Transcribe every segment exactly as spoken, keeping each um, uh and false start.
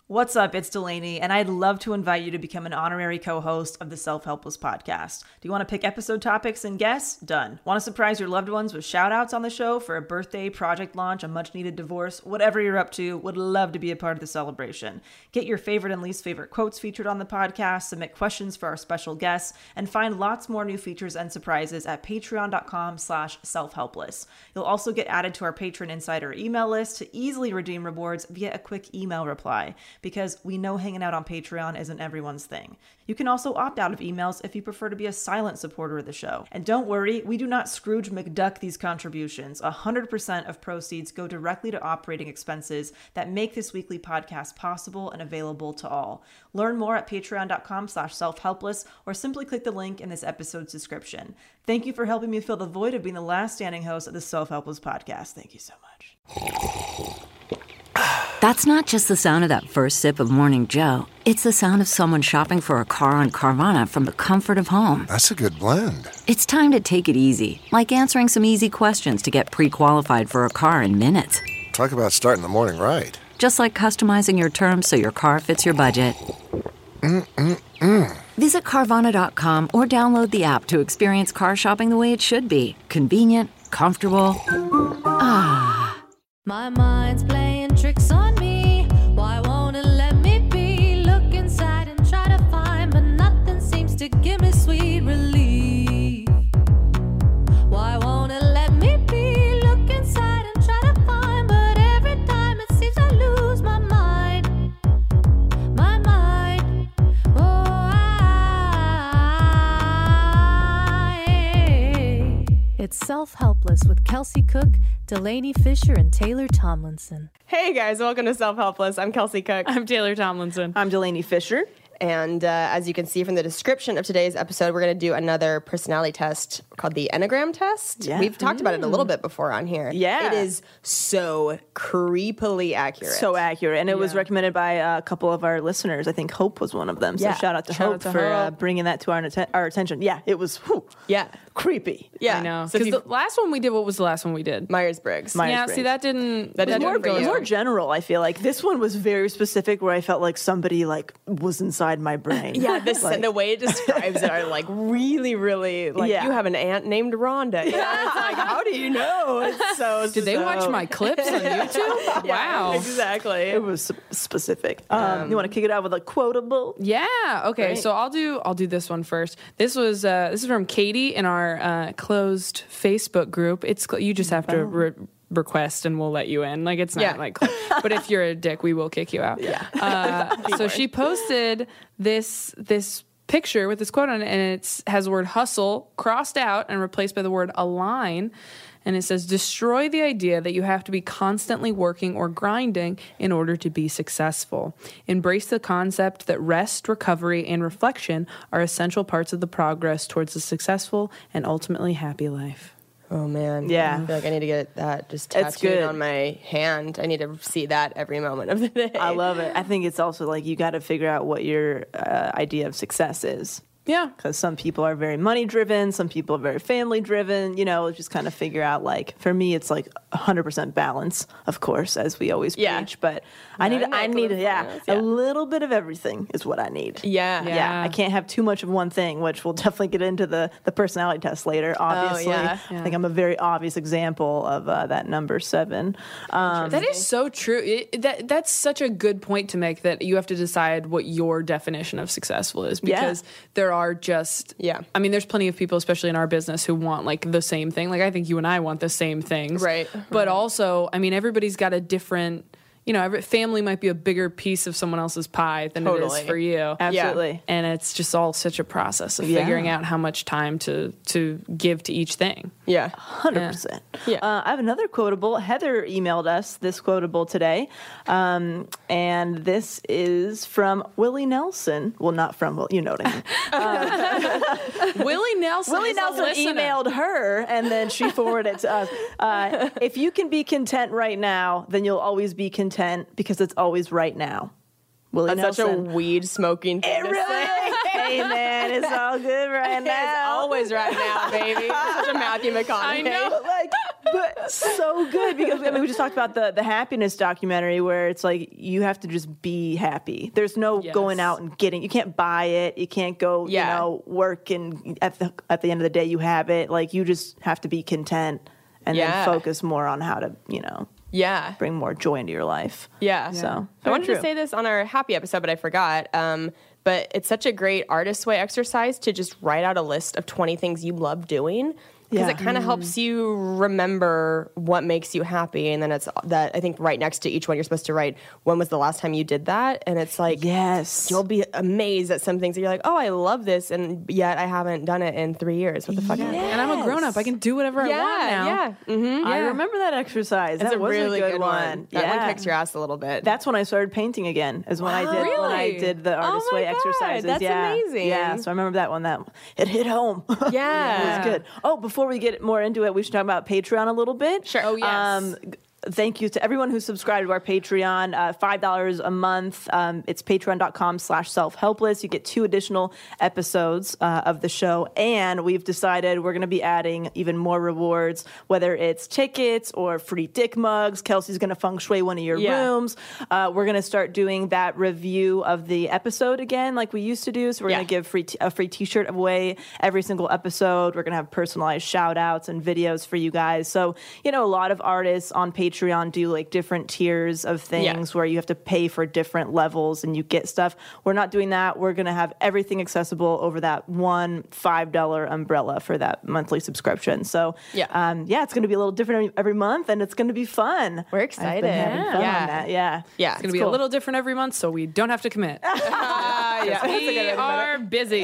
What's up? It's Delaney, and I'd love to invite you to become an honorary co-host of the Self-Helpless podcast. Do you want to pick episode topics and guests? Done. Want to surprise your loved ones with shout-outs on the show for a birthday, project launch, a much-needed divorce? Whatever you're up to, would love to be a part of the celebration. Get your favorite and least favorite quotes featured on the podcast, submit questions for our special guests, and find lots more new features and surprises at patreon.com slash self-helpless. You'll also get added to our Patron Insider email list to easily redeem rewards via a quick email reply, because we know hanging out on Patreon isn't everyone's thing. You can also opt out of emails if you prefer to be a silent supporter of the show. And don't worry, we do not Scrooge McDuck these contributions. one hundred percent of proceeds go directly to operating expenses that make this weekly podcast possible and available to all. Learn more at patreon.com slash self-helpless or simply click the link in this episode's description. Thank you for helping me fill the void of being the last standing host of the Self-Helpless podcast. Thank you so much. That's not just the sound of that first sip of Morning Joe. It's the sound of someone shopping for a car on Carvana from the comfort of home. That's a good blend. It's time to take it easy, like answering some easy questions to get pre-qualified for a car in minutes. Talk about starting the morning right. Just like customizing your terms so your car fits your budget. Mm-mm-mm. Visit Carvana dot com or download the app to experience car shopping the way it should be. Convenient, comfortable. Ah. My mind's playing tricks on me. Why won't it let me be? Look inside and try to find, but nothing seems to give me sweet relief. Why won't it let me be? Look inside and try to find, but every time it seems I lose my mind. My mind. Oh, I. It's Self-Helpless with Kelsey Cook, Delaney Fisher, and Taylor Tomlinson. Hey guys, welcome to Self-Helpless. I'm Kelsey Cook. I'm Taylor Tomlinson. I'm Delaney Fisher. And uh, as you can see from the description of today's episode, we're going to do another personality test called the Enneagram test. Yeah. We've talked about it a little bit before on here. Yeah. It is so creepily accurate. So accurate. And it was Yeah. recommended by a couple of our listeners. I think Hope was one of them. So Yeah. shout out to Shout Hope out to for uh, Hope. bringing that to our, atten- our attention. Yeah, it was whew, Yeah. creepy. Yeah. I know. So if Because you, the last one we did, what was the last one we did? Myers-Briggs. My- yeah, Myers-Briggs. see, that didn't, That didn't didn't work go for you. as More well. general, I feel like. This one was very specific where I felt like somebody like was inside my brain. Yeah, this, Like- the way it describes it are like really, really, like Yeah. you have an aunt named Rhonda. Yeah, it's like, how do you know? It's so Did they so- watch my clips on YouTube? Yeah, Wow. exactly. It was sp- specific. Um, you want to kick it out with a quotable? Yeah. Okay. Great. So I'll do I'll do this one first. This was uh, this is from Katie in our uh, closed Facebook group. It's cl- you just have to re- request and we'll let you in. Like it's not Yeah. like, but if you're a dick, we will kick you out. Yeah. Uh, so she posted this this picture with this quote on it, and it has the word hustle crossed out and replaced by the word align. And it says, destroy the idea that you have to be constantly working or grinding in order to be successful. Embrace the concept that rest, recovery, and reflection are essential parts of the progress towards a successful and ultimately happy life. Oh man, Yeah. I feel like I need to get that just It's tattooed good. on my hand. I need to see that every moment of the day. I love it. I think it's also like you got to figure out what your uh, idea of success is. Yeah. Because some people are very money driven, some people are very family driven, you know, just kind of figure out like, for me, it's like one hundred percent balance, of course, as we always Yeah. preach. But I need, Yeah, I I need, agree. yeah, Yeah. a little bit of everything is what I need. Yeah. Yeah. Yeah, I can't have too much of one thing, which we'll definitely get into the, the personality test later, obviously. yeah. I think I'm a very obvious example of uh, that number seven. Um, That is so true. It, that That's such a good point to make, that you have to decide what your definition of successful is, Yeah. because there are just, Yeah. I mean, there's plenty of people, especially in our business, who want like the same thing. Like I think you and I want the same things. Right. But also, I mean, everybody's got a different, you know, every family might be a bigger piece of someone else's pie than it Totally. is for you. Absolutely. And it's just all such a process of Yeah. figuring out how much time to, to give to each thing. Yeah. one hundred percent. Yeah. Uh, I have another quotable. Heather emailed us this quotable today. Um, and this is from Willie Nelson. Well, not from, well, you know what I mean. Willie Nelson Willie is a Nelson listener. emailed her, and then she forwarded it to us. Uh, if you can be content right now, then you'll always be content because it's always right now. Willie That's such a Nelson. weed smoking thing It to really say. Hey, man, it's all good right It's now. always right now, baby. Such a Matthew McConaughey. I know. But like, but so good because I mean, we just talked about the the happiness documentary where it's like you have to just be happy. There's no Yes. going out and getting. You can't buy it. You can't go. Yeah. You know, work and at the at the end of the day you have it. Like you just have to be content and Yeah. then focus more on how to you know Yeah. bring more joy into your life. Yeah. So I very wanted true. to say this on our happy episode, but I forgot. Um, but it's such a great artist way exercise to just write out a list of twenty things you love doing. Because Yeah. it kind of helps you remember what makes you happy. And then it's that, I think right next to each one, you're supposed to write, when was the last time you did that? And it's like, Yes. you'll be amazed at some things that you're like, oh, I love this. And yet I haven't done it in three years. What the fuck? Yeah. And I'm a grown up. I can do whatever I want now. Yeah. Mm-hmm. I remember that exercise. It's that a was really a good, one. one. That yeah. one kicks your ass a little bit. That's when I started painting again. Is when I did when I Really? did the artist Oh my way God, exercises. that's yeah. amazing. Yeah, so I remember that one. That it hit home. Yeah. it was good. Oh, before we get more into it, we should talk about Patreon a little bit. Sure. Oh, yes. Um, g- Thank you to everyone who subscribed to our Patreon. Uh, five dollars a month. Um, it's patreon.com slash self-helpless. You get two additional episodes uh, of the show. And we've decided we're going to be adding even more rewards, whether it's tickets or free dick mugs. Kelsey's going to feng shui one of your Yeah. rooms. Uh, we're going to start doing that review of the episode again like we used to do. So we're Yeah. going to give free t- a free t-shirt away every single episode. We're going to have personalized shout outs and videos for you guys. So, you know, a lot of artists on Patreon do like different tiers of things where you have to pay for different levels and you get stuff. We're not doing that. We're going to have everything accessible over that one five dollar umbrella for that monthly subscription. So, Yeah. um, yeah, it's going to be a little different every, every month and it's going to be fun. We're I've excited. been having fun Yeah. on that. Yeah. Yeah. It's going to be a little different every month, so we don't have to commit. Ah, yeah. That's a good way We to put it. are busy.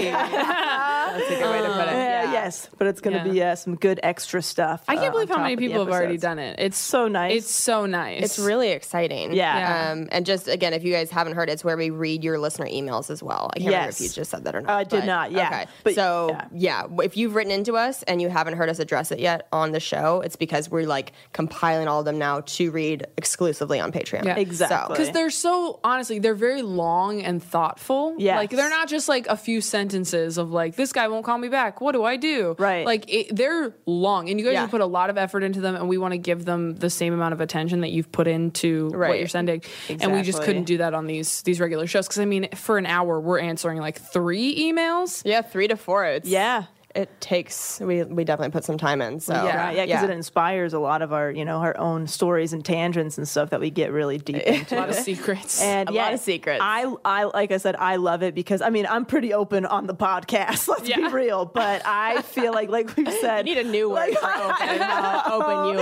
That's a good way to put it. Yeah, yes, but it's going to Yeah. be uh, some good extra stuff. I can't uh, believe on how many top of the people have already episodes. done it. It's So nice. It's so nice. It's really exciting. Yeah. Yeah. Um, and just again, if you guys haven't heard, it's where we read your listener emails as well. I can't remember if Yes. you just said that or not. I did but- not, yeah. Okay. But- so yeah. yeah. if you've written into us and you haven't heard us address it yet on the show, it's because we're like compiling all of them now to read exclusively on Patreon. Yeah. Exactly. Because they're so, honestly, they're very long and thoughtful. Yes. Like, they're not just like a few sentences of like, this guy won't call me back. What do I do? Right. Like, it, they're long. And you guys Yeah. have put a lot of effort into them, and we want to give them the same amount of attention that you've put into what Right. you're sending. And we just Exactly. couldn't do that on these these regular shows. Because, I mean, for an hour, we're answering like three emails. Yeah, three to four. It's, Yeah. It takes, we, we definitely put some time in. So Yeah, yeah, because it inspires a lot of our, you know, our own stories and tangents and stuff that we get really deep into. A lot of secrets. And A yeah, lot of secrets. I, I, like I said, I love it because I mean, I'm pretty open on the podcast. Let's be Yeah. real, but I feel like, like we've said, You need a new word for open, how open you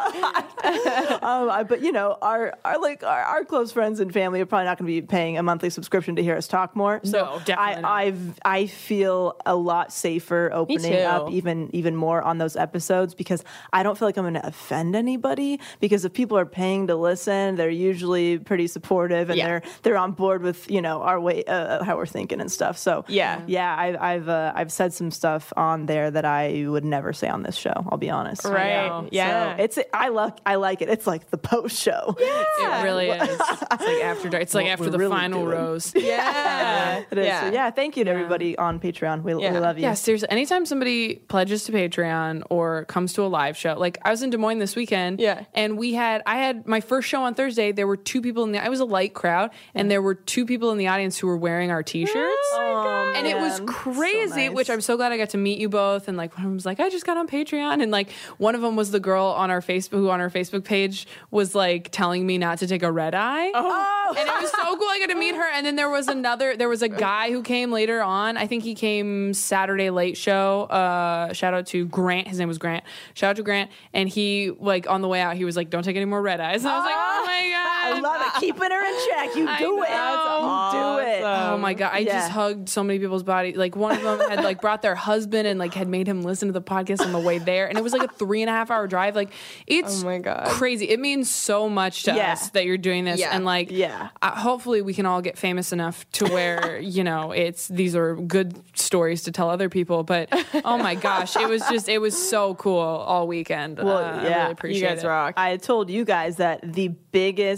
are. um, I- but you know, our, our like our, our close friends and family are probably not going to be paying a monthly subscription to hear us talk more. So No, definitely not. I, I've, I feel a lot safer opening too. up even even more on those episodes because I don't feel like I'm going to offend anybody. Because if people are paying to listen, they're usually pretty supportive and Yeah. they're they're on board with you know our way uh, how we're thinking and stuff. So Yeah. yeah, I, I've uh, I've said some stuff on there that I would never say on this show. I'll be honest. Right. know. Yeah. So it's I like I like it. It's like the post show. It really is. It's like after dark. It's like What after we're the really final doing. rose. yeah. It is. Yeah. So, yeah. Thank you to everybody on Patreon. We, Yeah. we love you. Yeah, seriously. Anytime somebody pledges to Patreon or comes to a live show, like I was in Des Moines this weekend, Yeah. and we had I had my first show on Thursday. There were two people in the. I was a light crowd, and there were two people in the audience who were wearing our T-shirts. Oh, And it was man. crazy, So nice. which I'm so glad I got to meet you both. And like one of them was like, I just got on Patreon, and like one of them was the girl on our Facebook who on our Facebook page was like telling me not to take a red eye. Oh. And it was so cool. I got to meet her. And then there was another, there was a guy who came later on. I think he came Saturday Late Show. Uh, shout out to Grant. His name was Grant. Shout out to Grant. And he, like, on the way out, he was like, don't take any more red eyes. And I was like, oh my God. I love it. Keeping her in check. You I do it. know. You do it. Oh my God. I Yeah. just hugged so many people's bodies. Like one of them had like brought their husband and like had made him listen to the podcast on the way there. And it was like a three and a half hour drive. Like it's Oh my God. crazy. It means so much to Yeah. us that you're doing this. Yeah. And like, Yeah. uh, hopefully we can all get famous enough to where, you know, it's, these are good stories to tell other people. But oh my gosh, it was just, it was so cool all weekend. Well, Uh, I yeah. really appreciate You guys it. rock. I told you guys that the biggest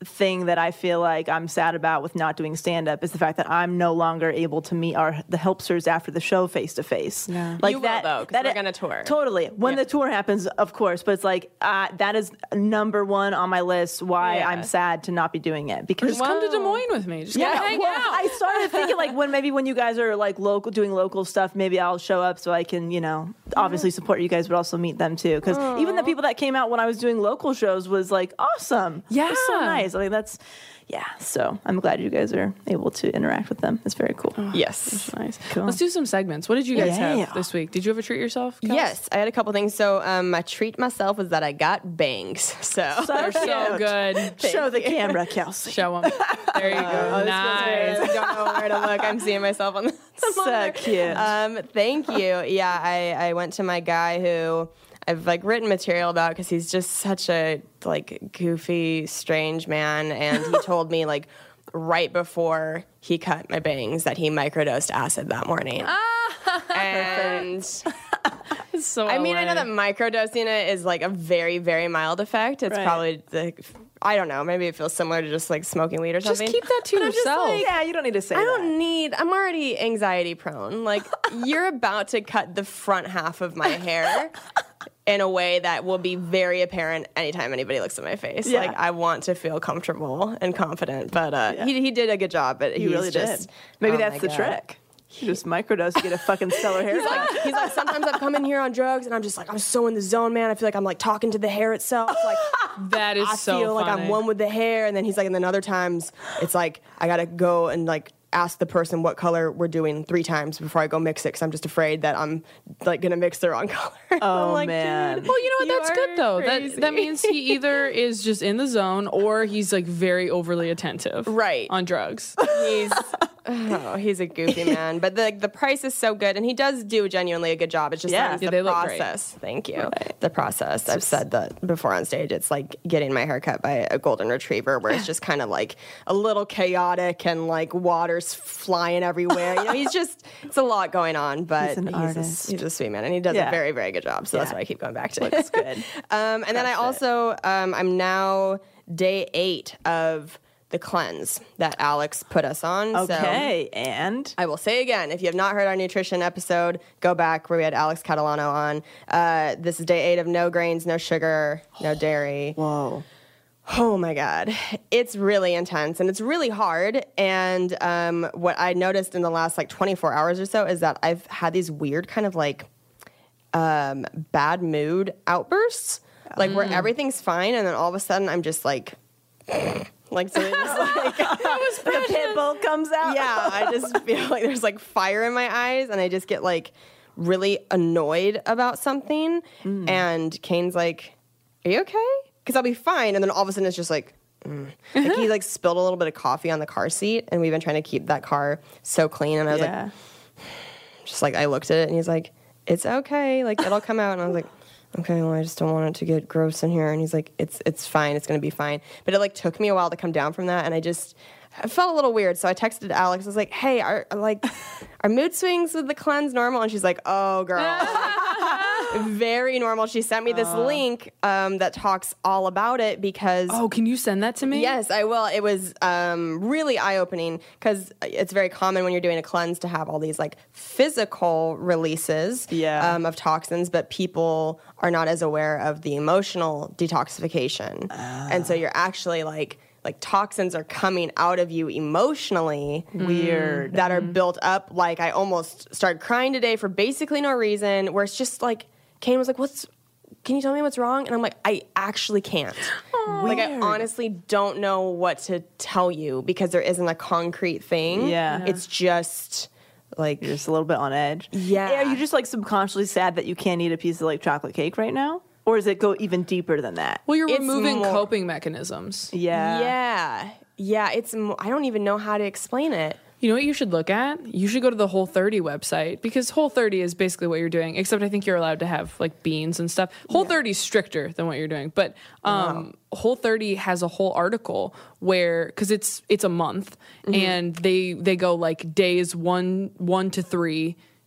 thing that I feel like I'm sad about with not doing stand up is the fact that I'm no longer able to meet our the helpsters after the show face to face. Yeah. Like You will, that though, 'cause that we're it- gonna tour. Totally. When Yeah. the tour happens, of course, but it's like uh, that is number one on my list why Yeah. I'm sad to not be doing it because Just come to Des Moines with me. Just yeah, come hang well, out. I started thinking like when maybe when you guys are like local doing local stuff, maybe I'll show up so I can, you know, obviously support you guys, but also meet them too. Because even the people that came out when I was doing local shows was like awesome. Yeah. It was so nice. I mean, that's yeah. So I'm glad you guys are able to interact with them. It's very cool. Yes. Nice. Cool. Let's do some segments. What did you guys Yeah. have this week? Did you ever treat yourself? Kels? Yes, I had a couple things. So um, my treat myself was that I got bangs. So, So They're so cute. good. Show the camera, Kelsey. Show them. There you go. Oh, this feels weird. Nice. I don't know where to look. I'm seeing myself on the, the So monitor. cute. Um, thank you. Yeah, I, I went to my guy who I've like written material about because he's just such a like goofy, strange man, and he told me like right before he cut my bangs that he microdosed acid that morning. And So I mean, I know L A. that microdosing it is like a very, very mild effect. It's Right. probably the, I don't know, maybe it feels similar to just like smoking weed or Just something. keep that to But I'm just yourself. like, Yeah, you don't need to say I that. don't need, I'm already anxiety prone. Like, you're about to cut the front half of my hair in a way that will be very apparent anytime anybody looks at my face. Yeah. Like, I want to feel comfortable and confident, but uh, he, he did a good job. But You he's really just, did. Maybe oh that's my the God. trick. You just microdose to get a fucking stellar haircut. He's like, sometimes I've come in here on drugs and I'm just like, I'm so in the zone, man. I feel like I'm like talking to the hair itself. Like, That is I so feel like I'm funny. one with the hair. And then he's like, and then other times it's like, I gotta go and like ask the person what color we're doing three times before I go mix it because I'm just afraid that I'm like gonna mix the wrong color. Oh, I'm like, man. dude, Well, you know what? you That's are good though. That crazy. that means he either is just in the zone or he's like very overly attentive, Right. on drugs. he's oh, he's a goofy man, but the the price is so good, and he does do genuinely a good job. It's just Yeah. sometimes Yeah, the they look great. process. Thank you. The process. I've said that before on stage. It's like getting my hair cut by a golden retriever, where it's just kind of like a little chaotic and like water's flying everywhere. You know, he's just it's a lot going on, but He's an he's, artist. A, he's a sweet man, and he does Yeah. a very very good job. So that's Yeah. why I keep going back to Looks it. good. Um, and then I Crushed it. also um, I'm now day eight of the cleanse that Alex put us on. So Okay, and I will say again, if you have not heard our nutrition episode, go back where we had Alex Catalano on. Uh, this is day eight of no grains, no sugar, no dairy. whoa, Oh my God. It's really intense and it's really hard. And um, what I noticed in the last like twenty-four hours or so is that I've had these weird kind of like um, bad mood outbursts, like where everything's fine. And then all of a sudden I'm just like, like, so it's just like, the pit bull comes out. yeah, I just feel like there's like fire in my eyes and I just get like really annoyed about something. And Kane's like, are you okay? Because I'll be fine. And then all of a sudden it's just like, mm. like he like spilled a little bit of coffee on the car seat and we've been trying to keep that car so clean. And I was yeah. like, just like, I looked at it and he's like, it's okay. Like it'll come out. And I was like, okay, well, I just don't want it to get gross in here. And he's like, it's it's fine. It's going to be fine. But it like took me a while to come down from that. And I just I felt a little weird. So I texted Alex. I was like, hey, are like, are mood swings with the cleanse normal? And she's like, oh, girl. Like, very normal. She sent me this link um, that talks all about it because Oh, can you send that to me? yes, I will. It was um, really eye-opening because it's very common when you're doing a cleanse to have all these like physical releases Yeah. um, of toxins, but people are not as aware of the emotional detoxification. And so you're actually like like toxins are coming out of you emotionally. Weird. That are built up. Like I almost started crying today for basically no reason, where it's just like Kane was like, what's can you tell me what's wrong? And I'm like, I actually can't. Like, I honestly don't know what to tell you because there isn't a concrete thing. Yeah. It's just like, You're just a little bit on edge. Yeah. Are you just like subconsciously sad that you can't eat a piece of like chocolate cake right now? Or does it go even deeper than that? Well, you're It's removing more- coping mechanisms. Yeah. yeah. Yeah. It's, mo- I don't even know how to explain it. You know what you should look at? You should go to the Whole thirty website because Whole thirty is basically what you're doing, except I think you're allowed to have like beans and stuff. Whole thirty is stricter than what you're doing, but um, Whole thirty has a whole article where because it's it's a month and they they go like days one one to three.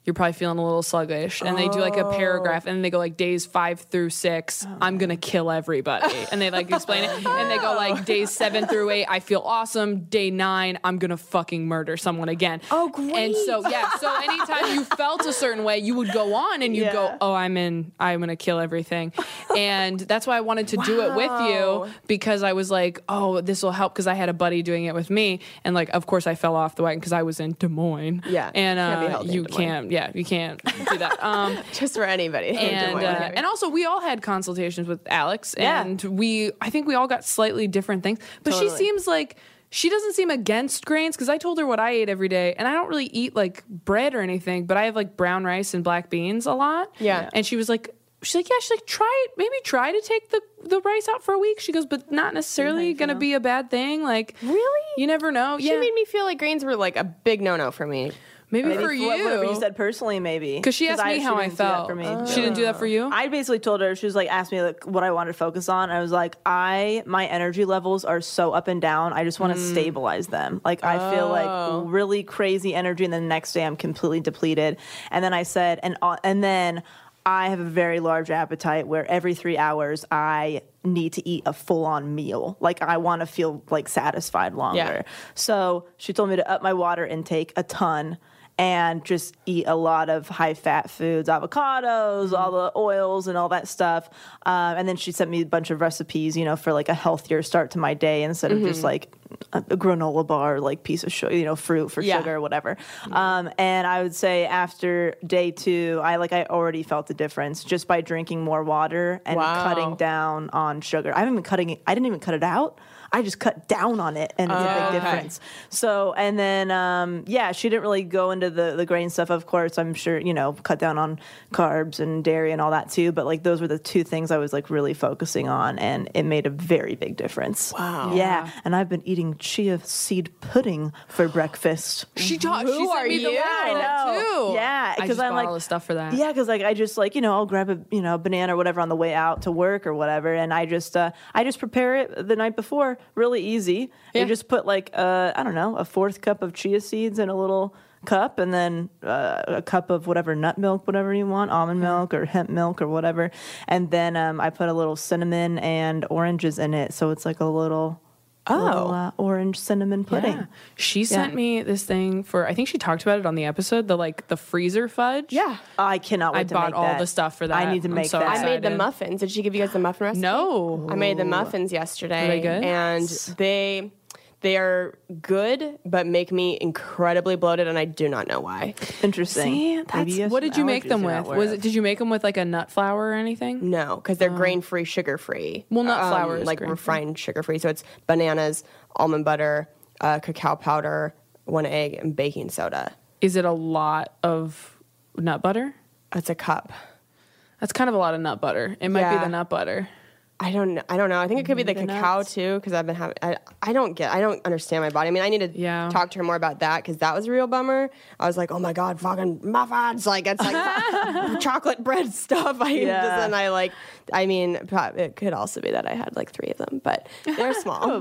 you're probably feeling a little sluggish. And they do like a paragraph and they go like days five through six, oh. I'm going to kill everybody. And they like explain it. And they go like days seven through eight, I feel awesome. Day nine, I'm going to fucking murder someone again. Oh, great. And so, yeah. So anytime you felt a certain way, you would go on and you'd yeah. go, oh, I'm in, I'm going to kill everything. And that's why I wanted to wow. do it with you, because I was like, oh, this will help, because I had a buddy doing it with me. And like, of course I fell off the wagon because I was in Des Moines. Yeah. And uh, you can't, yeah, you can't do that. Um, Just for anybody. And, uh, and also we all had consultations with Alex yeah. and we, I think we all got slightly different things, but Totally. she seems like, she doesn't seem against grains, because I told her what I ate every day, and I don't really eat like bread or anything, but I have like brown rice and black beans a lot. Yeah. And she was like, she's like, yeah, she's like, try it, maybe try to take the, the rice out for a week. She goes, but not necessarily going to be a bad thing. Like, really? You never know. She yeah. made me feel like grains were like a big no-no for me. Maybe, maybe for you. Whatever you said personally, maybe. Because she asked me I, how she I didn't do that felt. For me. Uh, she didn't do that for you? I basically told her, she was like, asked me like what I wanted to focus on. I was like, I, my energy levels are so up and down. I just want to mm. stabilize them. Like, I oh. feel like really crazy energy, and then the next day I'm completely depleted. And then I said, and uh, and then I have a very large appetite where every three hours I need to eat a full-on meal. Like, I want to feel like satisfied longer. Yeah. So she told me to up my water intake a ton and just eat a lot of high-fat foods, avocados, all the oils and all that stuff. Um, and then she sent me a bunch of recipes, you know, for like a healthier start to my day instead of mm-hmm. just like a, a granola bar, like piece of sugar, you know, fruit for yeah. sugar or whatever. Um, and I would say after day two, I like I already felt the difference just by drinking more water and wow. cutting down on sugar. I haven't been cutting it. I didn't even cut it out. I just cut down on it, and it's oh, a big okay. difference. So, and then, um, yeah, she didn't really go into the, the grain stuff, of course. I'm sure, you know, cut down on carbs and dairy and all that too. But, like, those were the two things I was, like, really focusing on, and it made a very big difference. Wow. Yeah, and I've been eating chia seed pudding for breakfast. She taught. Who She sent are me the you? link I for that, know. too. Yeah, I because just I'm bought like all the stuff for that. Yeah, because like I just like you know I'll grab a you know banana or whatever on the way out to work or whatever, and I just uh, I just prepare it the night before, really easy. Yeah. You just put like uh, I don't know a fourth cup of chia seeds in a little cup, and then uh, a cup of whatever nut milk, whatever you want, almond milk or hemp milk or whatever, and then um, I put a little cinnamon and oranges in it, so it's like a little. Oh, little, uh, orange cinnamon pudding. Yeah. She sent Yeah. me this thing for, I think she talked about it on the episode, the like the freezer fudge. Yeah. I cannot wait I to bought make all that. the stuff for that. I need to I'm make so that. I made the excited. muffins. Did she give you guys the muffin recipe? No. I made the muffins yesterday. Were they good? And they they are good, but make me incredibly bloated, and I do not know why. Interesting. See, Maybe that's, you have what some did you make allergies them you're with? not aware Was of. it? Did you make them with like a nut flour or anything? No, because they're grain free, sugar free. Well, nut flour is like grain-free. refined sugar free. So it's bananas, almond butter, uh, cacao powder, one egg, and baking soda. Is it a lot of nut butter? That's a cup. That's kind of a lot of nut butter. It might be Yeah. the nut butter. I don't know. I don't know. I think it could be the The cacao nuts. too, because I've been having. I, I don't get. I don't understand my body. I mean, I need to Yeah. talk to her more about that because that was a real bummer. I was like, oh my god, fucking muffins! Like it's like chocolate bread stuff. I Yeah. just and I like. I mean, pro- it could also be that I had like three of them, but they're small. um,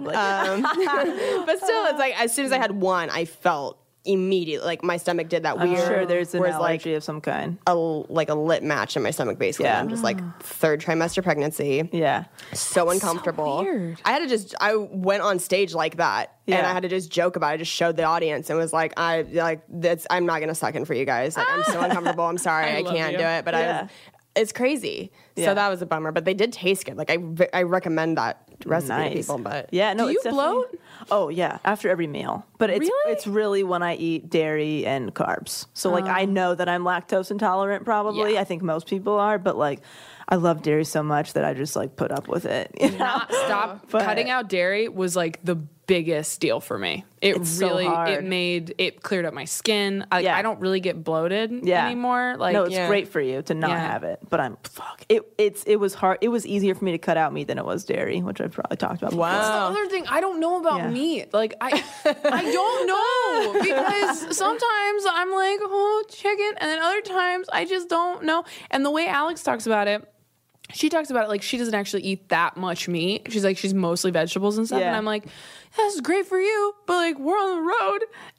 but still, it's like as soon as I had one, I felt immediately like my stomach did that I'm weird. sure there's an whereas, allergy like of some kind. a like a lit match in my stomach. Basically, Yeah. I'm just like third trimester pregnancy. Yeah. So uncomfortable. weird. I had to just I went on stage like that and Yeah. I had to just joke about it. I just showed the audience and was like, I like that's I'm not gonna suck in for you guys. Like I'm so uncomfortable. I'm sorry, I I, love can't you. do it. But I Yeah. was it's crazy. Yeah. So that was a bummer. But they did taste good. Like I re- I recommend that recipe Nice. to people. But Yeah, no, Do it's you definitely- bloat? Oh yeah, after every meal. But it's Really? it's really when I eat dairy and carbs. So like I know that I'm lactose intolerant probably. Yeah. I think most people are, but like I love dairy so much that I just like put up with it. you know? Not stop But- cutting out dairy was like the biggest deal for me. It It's so really hard. it made it cleared up my skin. I, Yeah. I don't really get bloated Yeah. anymore. Like no, it's yeah. great for you to not Yeah. have it. But I'm fuck. It it's it was hard. It was easier for me to cut out meat than it was dairy, which I've probably talked about. before. That's the other thing I don't know about Yeah. meat. Like I, I don't know because sometimes I'm like, oh, chicken, and then other times I just don't know. And the way Alex talks about it, she talks about it like she doesn't actually eat that much meat. She's like she's mostly vegetables and stuff, Yeah. and I'm like, that's great for you, but like we're on the road,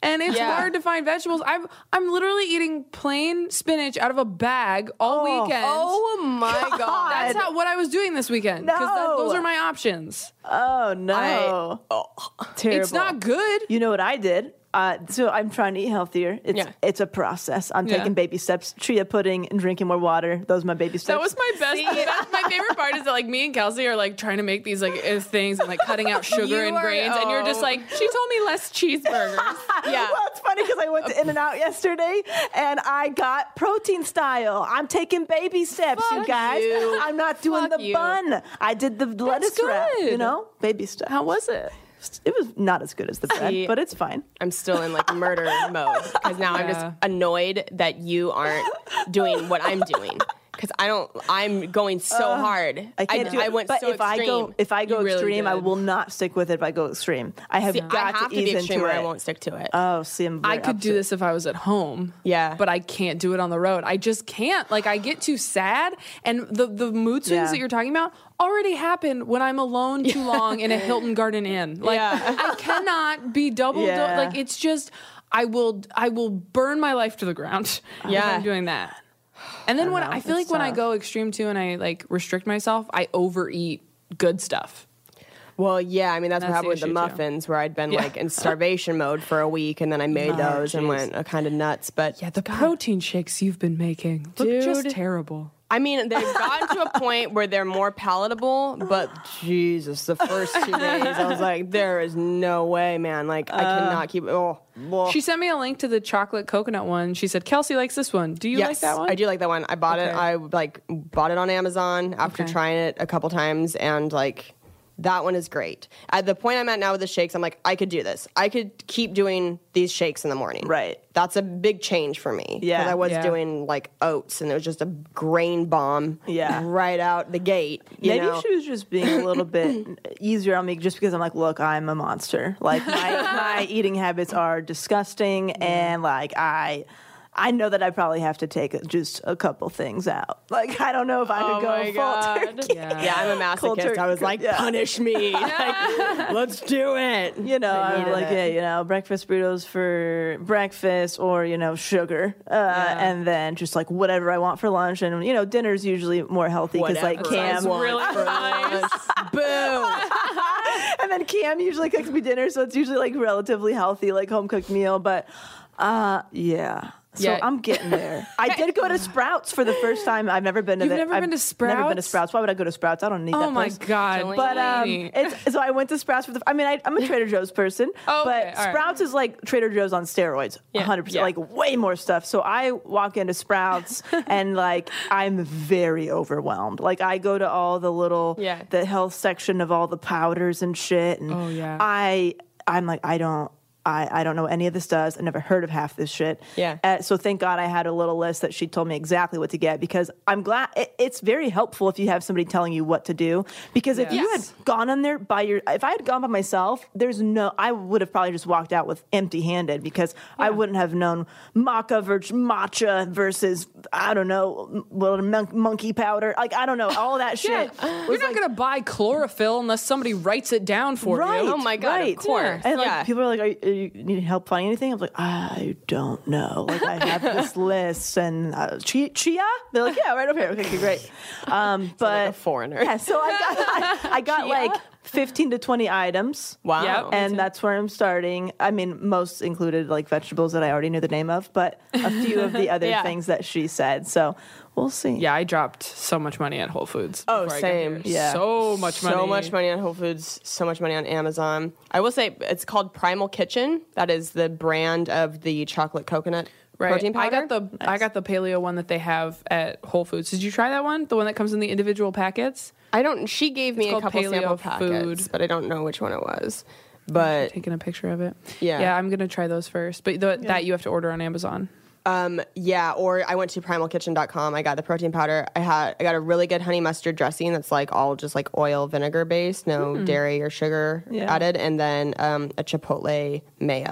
and it's Yeah. hard to find vegetables. I'm I'm literally eating plain spinach out of a bag all weekend. Oh my god. That's how, what I was doing this weekend. Because No. those are my options. Oh no, terrible. It's not good. You know what I did? Uh, so I'm trying to eat healthier. It's Yeah. it's a process. I'm Yeah. taking baby steps. Chia pudding and drinking more water. Those are my baby steps. That was my best. That's my favorite part is that like me and Kelsey are like trying to make these like uh, things and like cutting out sugar You and are- grains, and you're just oh. like, she told me less cheeseburgers. Yeah. Well, it's funny because I went to In-N-Out yesterday and I got protein style. I'm taking baby steps, you Fuck guys. you. I'm not doing Fuck the you. bun. I did the lettuce wrap, you good. know? Baby steps. How was it? It was not as good as the bread, See, but it's fine. I'm still in like murder mode because now I'm just Yeah. annoyed that you aren't doing what I'm doing. Because I don't, I'm going so hard. I can't do it. I went but so if I extreme. go if I go You really extreme, I did. will not stick with it if I go extreme. I have See, got I have to to ease be extreme into or it. I won't stick to it. Oh, see, I'm I very could do opposite. this if I was at home. Yeah. But I can't do it on the road. I just can't. Like, I get too sad. And the, the mood swings Yeah. that you're talking about already happened when I'm alone too long in a Hilton Garden Inn. Like, Yeah. I cannot be double. Yeah. Like, it's just, I will, I will burn my life to the ground. if Yeah. I'm doing that. And then when know, I feel like it's when I tough. go extreme too and I like restrict myself, I overeat good stuff. Well, yeah, I mean, that's, That's what happened the with the issue, too. muffins, where I'd been Yeah. like in starvation mode for a week, and then I made those and jeez. went uh, kind of nuts. But Yeah, the protein shakes you've been making look just Dude. terrible. I mean, they've gotten to a point where they're more palatable, but Jesus, the first two days, I was like, there is no way, man. Like, I cannot keep, oh. She sent me a link to the chocolate coconut one. She said, Kelsey likes this one. Do you Yes, like that one? I do like that one. I bought it. Okay. I like bought it on Amazon after Okay. trying it a couple times, and like that one is great. At the point I'm at now with the shakes, I'm like, I could do this. I could keep doing these shakes in the morning. Right. That's a big change for me. Yeah. 'Cause I was Yeah. doing like oats, and it was just a grain bomb. Yeah. Right out the gate. You Maybe know? she was just being a little bit easier on me just because I'm like, look, I'm a monster. Like my, my eating habits are disgusting, and like I, I know that I probably have to take just a couple things out. Like I don't know if I Oh could go my full God. turkey. Yeah. Yeah, I'm a Cold masochist. turkey. I was like, Yeah. punish me. Like, let's do it. You know, I I'm needed like, it. yeah, you know, breakfast burritos for breakfast, or you know, sugar, uh, and then just like whatever I want for lunch, and you know, dinner's usually more healthy because like Whatever I Cam, Sounds really for nice. lunch. Boom. and then Cam usually cooks me dinner, so it's usually like relatively healthy, like home cooked meal. But uh, yeah. So Yeah. I'm getting there. I did go to Sprouts for the first time. I've never been to. You've the, never I've been to Never been to Sprouts? Sprouts. Why would I go to Sprouts? I don't need Oh that my place. God. But um, Delaney. it's so I went to Sprouts for the. I mean, I, I'm a Trader Joe's person, Oh, but okay, all right. Sprouts is like Trader Joe's on steroids, Yeah, 100 percent, yeah. like way more stuff. So I walk into Sprouts and like I'm very overwhelmed. Like I go to all the little Yeah. the health section of all the powders and shit, and Oh, yeah. I I'm like I don't. I, I don't know what any of this does. I never heard of half this shit. Yeah. Uh, so thank God I had a little list that she told me exactly what to get, because I'm glad it, it's very helpful if you have somebody telling you what to do. Because if you had Yes. gone on there by your, if I had gone by myself, there's no, I would have probably just walked out with empty handed, because I wouldn't have known maca versus matcha versus, I don't know, little mon- monkey powder. Like, I don't know, all that shit. You're was not like- going to buy chlorophyll unless somebody writes it down for Right. you. Oh my God, of right. course. And like Yeah. people are like, are you, are you need help finding anything? I'm like, I don't know. Like I have this list, and uh, chia, chia. They're like, yeah, right over here. Okay, okay, great. Um, but like a foreigner. Yeah, so I got I, I got like fifteen to twenty items. Wow. Yep. And that's where I'm starting. I mean, most included like vegetables that I already knew the name of, but a few of the other Yeah. things that she said. So we'll see. Yeah, I dropped so much money at Whole Foods. Oh, before I got same. here. Yeah. So much money. So much money on Whole Foods, so much money on Amazon. I will say it's called Primal Kitchen. That is the brand of the chocolate coconut Right. protein powder. I got the I got the paleo one that they have at Whole Foods. Did you try that one? The one that comes in the individual packets? I don't. She gave me It's a called couple Paleo sample packets, Food. but I don't know which one it was. But Taking a picture of it. Yeah. Yeah, I'm gonna try those first. But the, that you have to order on Amazon. um, yeah, or I went to primal kitchen dot com. I got the protein powder. I had I got a really good honey mustard dressing that's like all just like oil vinegar based, no dairy or sugar Yeah. added, and then um, a chipotle mayo.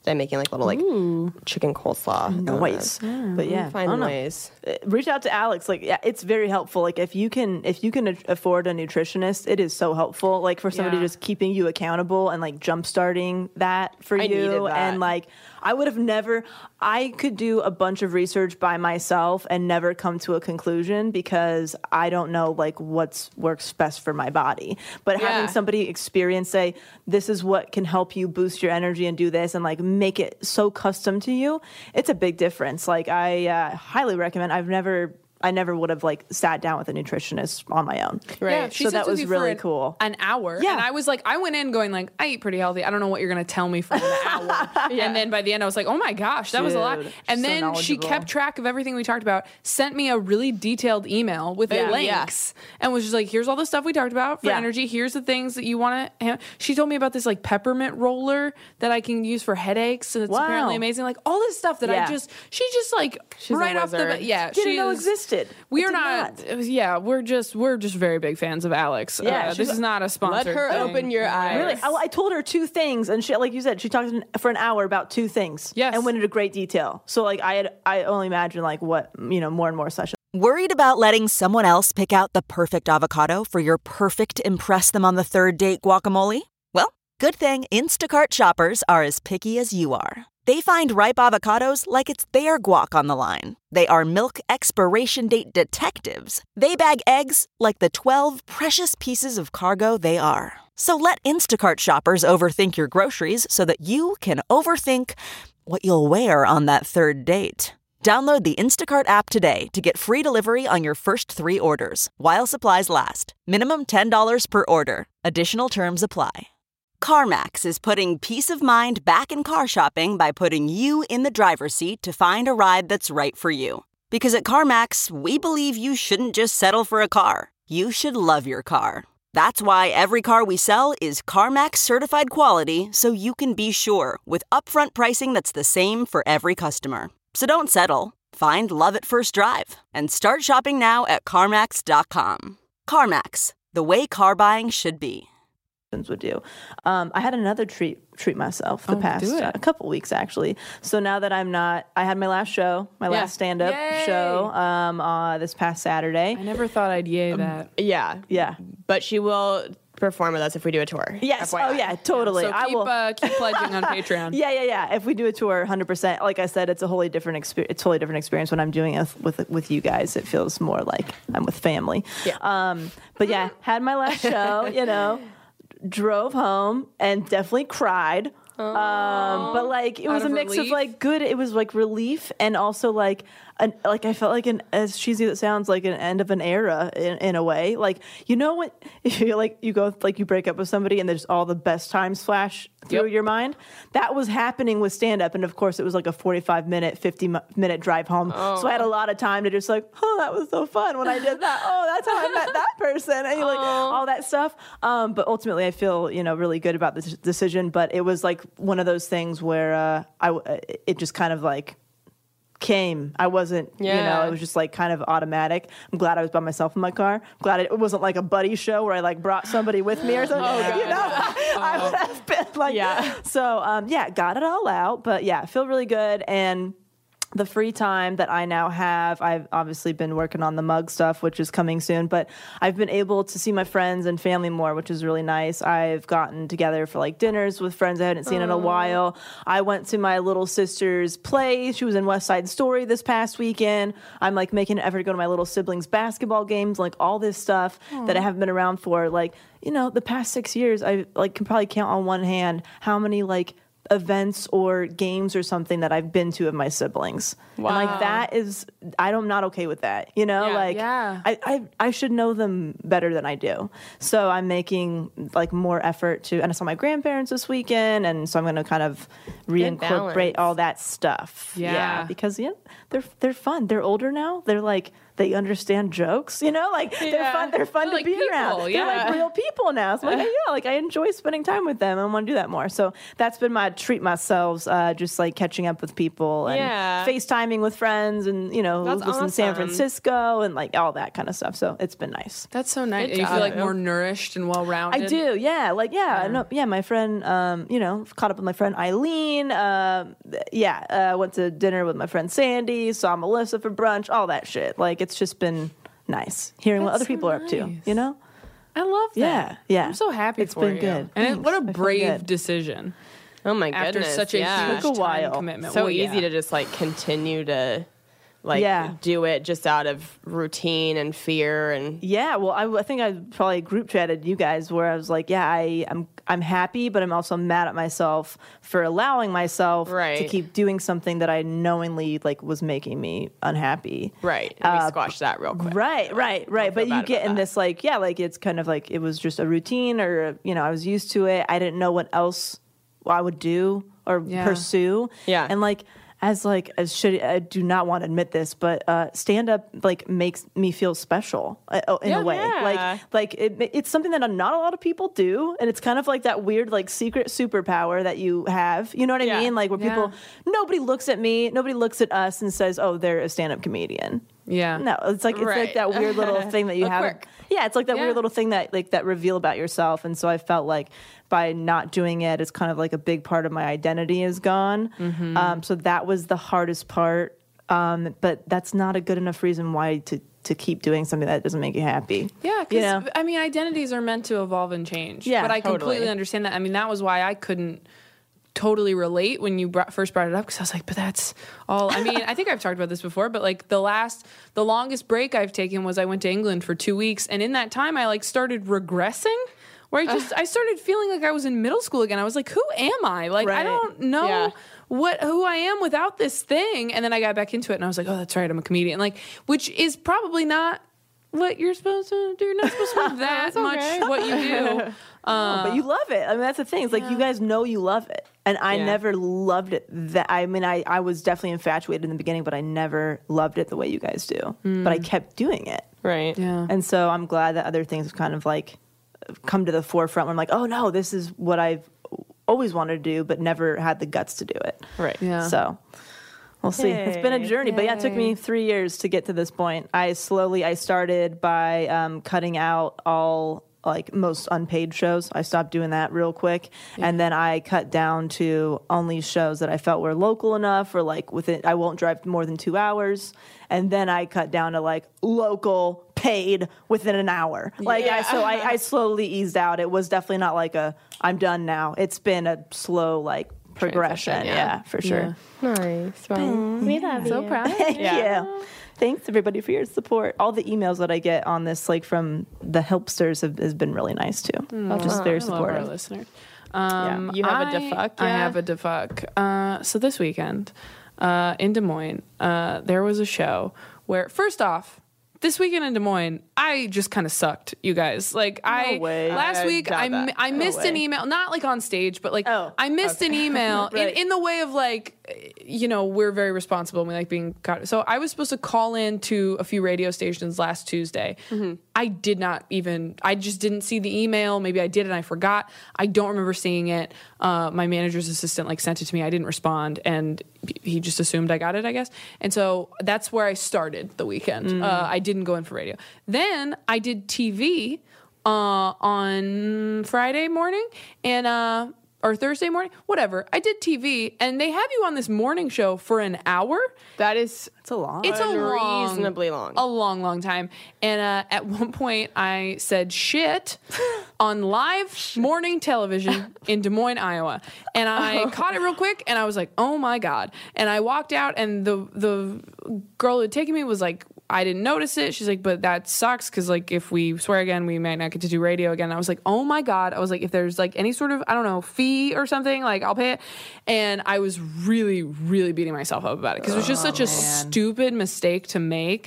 I'm making like little like chicken coleslaw. Nice. But yeah, I Find don't know. ways. Uh, Reach out to Alex. Like, yeah, it's very helpful. Like, if you can, if you can a- afford a nutritionist, it is so helpful. Like, for somebody Yeah. just keeping you accountable and like jump starting that for I you. needed that. And like, I would have never. I could do a bunch of research by myself and never come to a conclusion because I don't know like what's works best for my body. But Yeah. having somebody experience say, this is what can help you boost your energy and do this, and like make it so custom to you, it's a big difference. Like, I uh, highly recommend. I've never. I never would have like sat down with a nutritionist on my own. Right. Yeah, she So sits that with was you really for an, cool. An hour. Yeah. And I was like, I went in going like, I eat pretty healthy. I don't know what you're going to tell me for an hour. And then by the end, I was like, oh my gosh, that was a lot. Dude, And so then she knowledgeable. kept track of everything we talked about, sent me a really detailed email with Yeah. links, and was just like, here's all the stuff we talked about for Yeah. energy. Here's the things that you want to. She told me about this like peppermint roller that I can use for headaches. And it's Wow. apparently amazing. Like all this stuff that Yeah. I just, she just like She's a right off the wizard. bat. Yeah. Didn't she know is- existed. We I are did not, yeah, we're just we're just very big fans of Alex. Yeah, uh, she's this a- is not a Let sponsor. her open your eyes. Really, I, I told her two things, and she, like you said, she talked for an hour about two things. Yes. and went into great detail. So, like, I had, I only imagine like what you know, more and more sessions. Worried about letting someone else pick out the perfect avocado for your perfect impress them on the third date guacamole? Well, good thing Instacart shoppers are as picky as you are. They find ripe avocados like it's their guac on the line. They are milk expiration date detectives. They bag eggs like the twelve precious pieces of cargo they are. So let Instacart shoppers overthink your groceries so that you can overthink what you'll wear on that third date. Download the Instacart app today to get free delivery on your first three orders, while supplies last. Minimum ten dollars per order. Additional terms apply. CarMax is putting peace of mind back in car shopping by putting you in the driver's seat to find a ride that's right for you. Because at CarMax, we believe you shouldn't just settle for a car. You should love your car. That's why every car we sell is CarMax certified quality, so you can be sure with upfront pricing that's the same for every customer. So don't settle. Find love at first drive and start shopping now at CarMax dot com. CarMax, the way car buying should be. Would do. Um, I had another treat treat myself the Oh, past do it. uh, a couple weeks actually. So now that I'm not, I had my last show, my Yeah. last stand up Yay. show, um, uh, this past Saturday. I never thought I'd yay Um, that. Yeah. Yeah. But she will perform with us if we do a tour. Yes. F Y I. Oh yeah. Totally. So I keep will. uh, keep pledging on Patreon. Yeah, yeah, yeah. If we do a tour, one hundred percent. Like I said, it's a wholly different experience. It's a totally different experience when I'm doing it with with you guys. It feels more like I'm with family. Yeah. Um. But yeah, had my last show. You know, drove home and definitely cried. Um. But like it Out was a of mix relief? of like good. It was like relief and also like an like I felt like an as cheesy as it sounds like an end of an era in, in a way. Like you know when you like you go like you break up with somebody and there's all the best times flash through Yep. your mind. That was happening with stand up, and of course it was like a forty-five minute, fifty minute drive home. So I had a lot of time to just like, oh, that was so fun when I did that. Oh, that's how I met that person, and like all that stuff. Um, but ultimately, I feel you know really good about this decision. But it was like one of those things where uh, I it just kind of like came. I wasn't, you know, Yeah. it was just like kind of automatic. I'm glad I was by myself in my car. I'm glad it, it wasn't like a buddy show where I like brought somebody with me or something. You know, I would have been like, Yeah. So, um, yeah, got it all out. But yeah, feel really good. And the free time that I now have, I've obviously been working on the mug stuff, which is coming soon, but I've been able to see my friends and family more, which is really nice. I've gotten together for like dinners with friends I hadn't seen in a while. I went to my little sister's play. She was in West Side Story this past weekend. I'm like making an effort to go to my little siblings' basketball games, like all this stuff that I haven't been around for. Like, you know, the past six years, I like can probably count on one hand how many like events or games or something that I've been to of my siblings. Wow. And like that is I don't I'm not okay with that. You know, Yeah. like Yeah. I, I I should know them better than I do. So I'm making like more effort to and I saw my grandparents this weekend, and so I'm gonna kind of reincorporate balance. all that stuff. Yeah. Because yeah, they're they're fun. They're older now. They're like they understand jokes, you know, like they're Yeah. fun. They're fun They're to like be people, around. They're yeah. like real people now. So I'm like, yeah, like I enjoy spending time with them and want to do that more. So that's been my treat myself, uh, just like catching up with people and Yeah. FaceTiming with friends and, you know, That's listening to San awesome. Francisco and like all that kind of stuff. So it's been nice. That's so nice. Good You feel like job. more nourished and well-rounded. I do, yeah, like yeah, yeah. No, yeah. My friend, um, you know, caught up with my friend Eileen. Um, yeah, uh, went to dinner with my friend Sandy. Saw Melissa for brunch. All that shit. Like it's just been nice hearing what That's other so people are up to. nice. You know? I love that. Yeah, yeah. I'm so happy It's for been you. good. And it, Thanks. what I a feel brave good. decision Oh my after goodness. such a yeah. huge Took a time while. commitment. So Well, easy yeah. to just like continue to like Yeah. do it just out of routine and fear and Yeah, well, I, I think I probably group chatted you guys where I was like, yeah, I, I'm I'm happy, but I'm also mad at myself for allowing myself to Right. keep doing something that I knowingly like was making me unhappy. right. And we Uh, squash that real quick. Right, right, right. feel But you bad get about in that. this like, yeah, like it's kind of like it was just a routine, or you know, I was used to it. I didn't know what else I would do or Yeah. pursue. Yeah. and like as like as shitty, I do not want to admit this, but uh, stand up like makes me feel special uh, oh, in Yeah, a way. yeah. Like like it, it's something that not a lot of people do, and it's kind of like that weird like secret superpower that you have. You know what I Yeah. mean? Like where people Yeah. nobody looks at me, nobody looks at us and says, "Oh, they're a stand up comedian." Yeah. No, it's like it's like Right. that weird little thing that you A have. quirk. Yeah, it's like that Yeah. weird little thing that like that reveal about yourself. And so I felt like by not doing it, it's kind of like a big part of my identity is gone. Mm-hmm. Um, so that was the hardest part. Um, but that's not a good enough reason why to to keep doing something that doesn't make you happy. Yeah, because You know? I mean, identities are meant to evolve and change. Yeah, but I totally. completely understand that. I mean, that was why I couldn't totally relate when you brought, first brought it up, because I was like, but that's all. I mean, I think I've talked about this before, but like the last, the longest break I've taken was I went to England for two weeks, and in that time, I like started regressing. Where I just I started feeling like I was in middle school again. I was like, who am I? Like I Right. don't know Yeah. what who I am without this thing. And then I got back into it, and I was like, oh, that's right, I'm a comedian. Like, which is probably not what you're supposed to do. You're not supposed to be that much what you do. No, but you love it. I mean, that's the thing. It's like you guys know you love it, and I Yeah. never loved it. That I mean, I I was definitely infatuated in the beginning, but I never loved it the way you guys do. But I kept doing it. Right. Yeah. And so I'm glad that other things have kind of like come to the forefront where I'm like, oh no, this is what I've always wanted to do, but never had the guts to do it. Right. Yeah. So we'll see. It's been a Yay. journey, but yeah, it took me three years to get to this point. I slowly, I started by um, cutting out all like most unpaid shows. I stopped doing that real quick. And then I cut down to only shows that I felt were local enough or like within, I won't drive more than two hours. And then I cut down to like local paid within an hour. Like I, so I, I slowly eased out. It was definitely not like a, I'm done now. It's been a slow like progression. Transition, Yeah. yeah. for sure. Nice. Well, we love So you. proud. Thank you. Thanks everybody for your support. All the emails that I get on this, like from the helpsters, have has been really nice too. Just very I love our supportive. listeners. Um, You have a I- defuck, I yeah? have a defuck. Uh, so this weekend uh, in Des Moines, uh, there was a show where, first off, this weekend in Des Moines, I just kind of sucked, you guys. Like I way. last I week, doubt I, that. mi- I No missed an way. email, not like on stage, but like Oh, I missed an email Right. in, in the way of like, you know, we're very responsible and we like being caught. So I was supposed to call in to a few radio stations last Tuesday. I did not even, I just didn't see the email. Maybe I did and I forgot. I don't remember seeing it. Uh, my manager's assistant like sent it to me. I didn't respond and he just assumed I got it, I guess. And so that's where I started the weekend. Uh, I didn't go in for radio. Then I did T V uh, on Friday morning and uh, or Thursday morning, whatever. I did T V and they have you on this morning show for an hour. That is It's a long. It's a long, unreasonably long. a long, long time. And uh, at one point, I said shit on live morning television in Des Moines, Iowa, and I caught it real quick, and I was like, "Oh my god!" And I walked out, and the the girl who had taken me was like, I didn't notice it. She's like, but that sucks because like if we swear again, we might not get to do radio again. And I was like, oh my god. I was like, if there's like any sort of I don't know fee or something, like I'll pay it. And I was really, really beating myself up about it because it was just such a stupid mistake to make.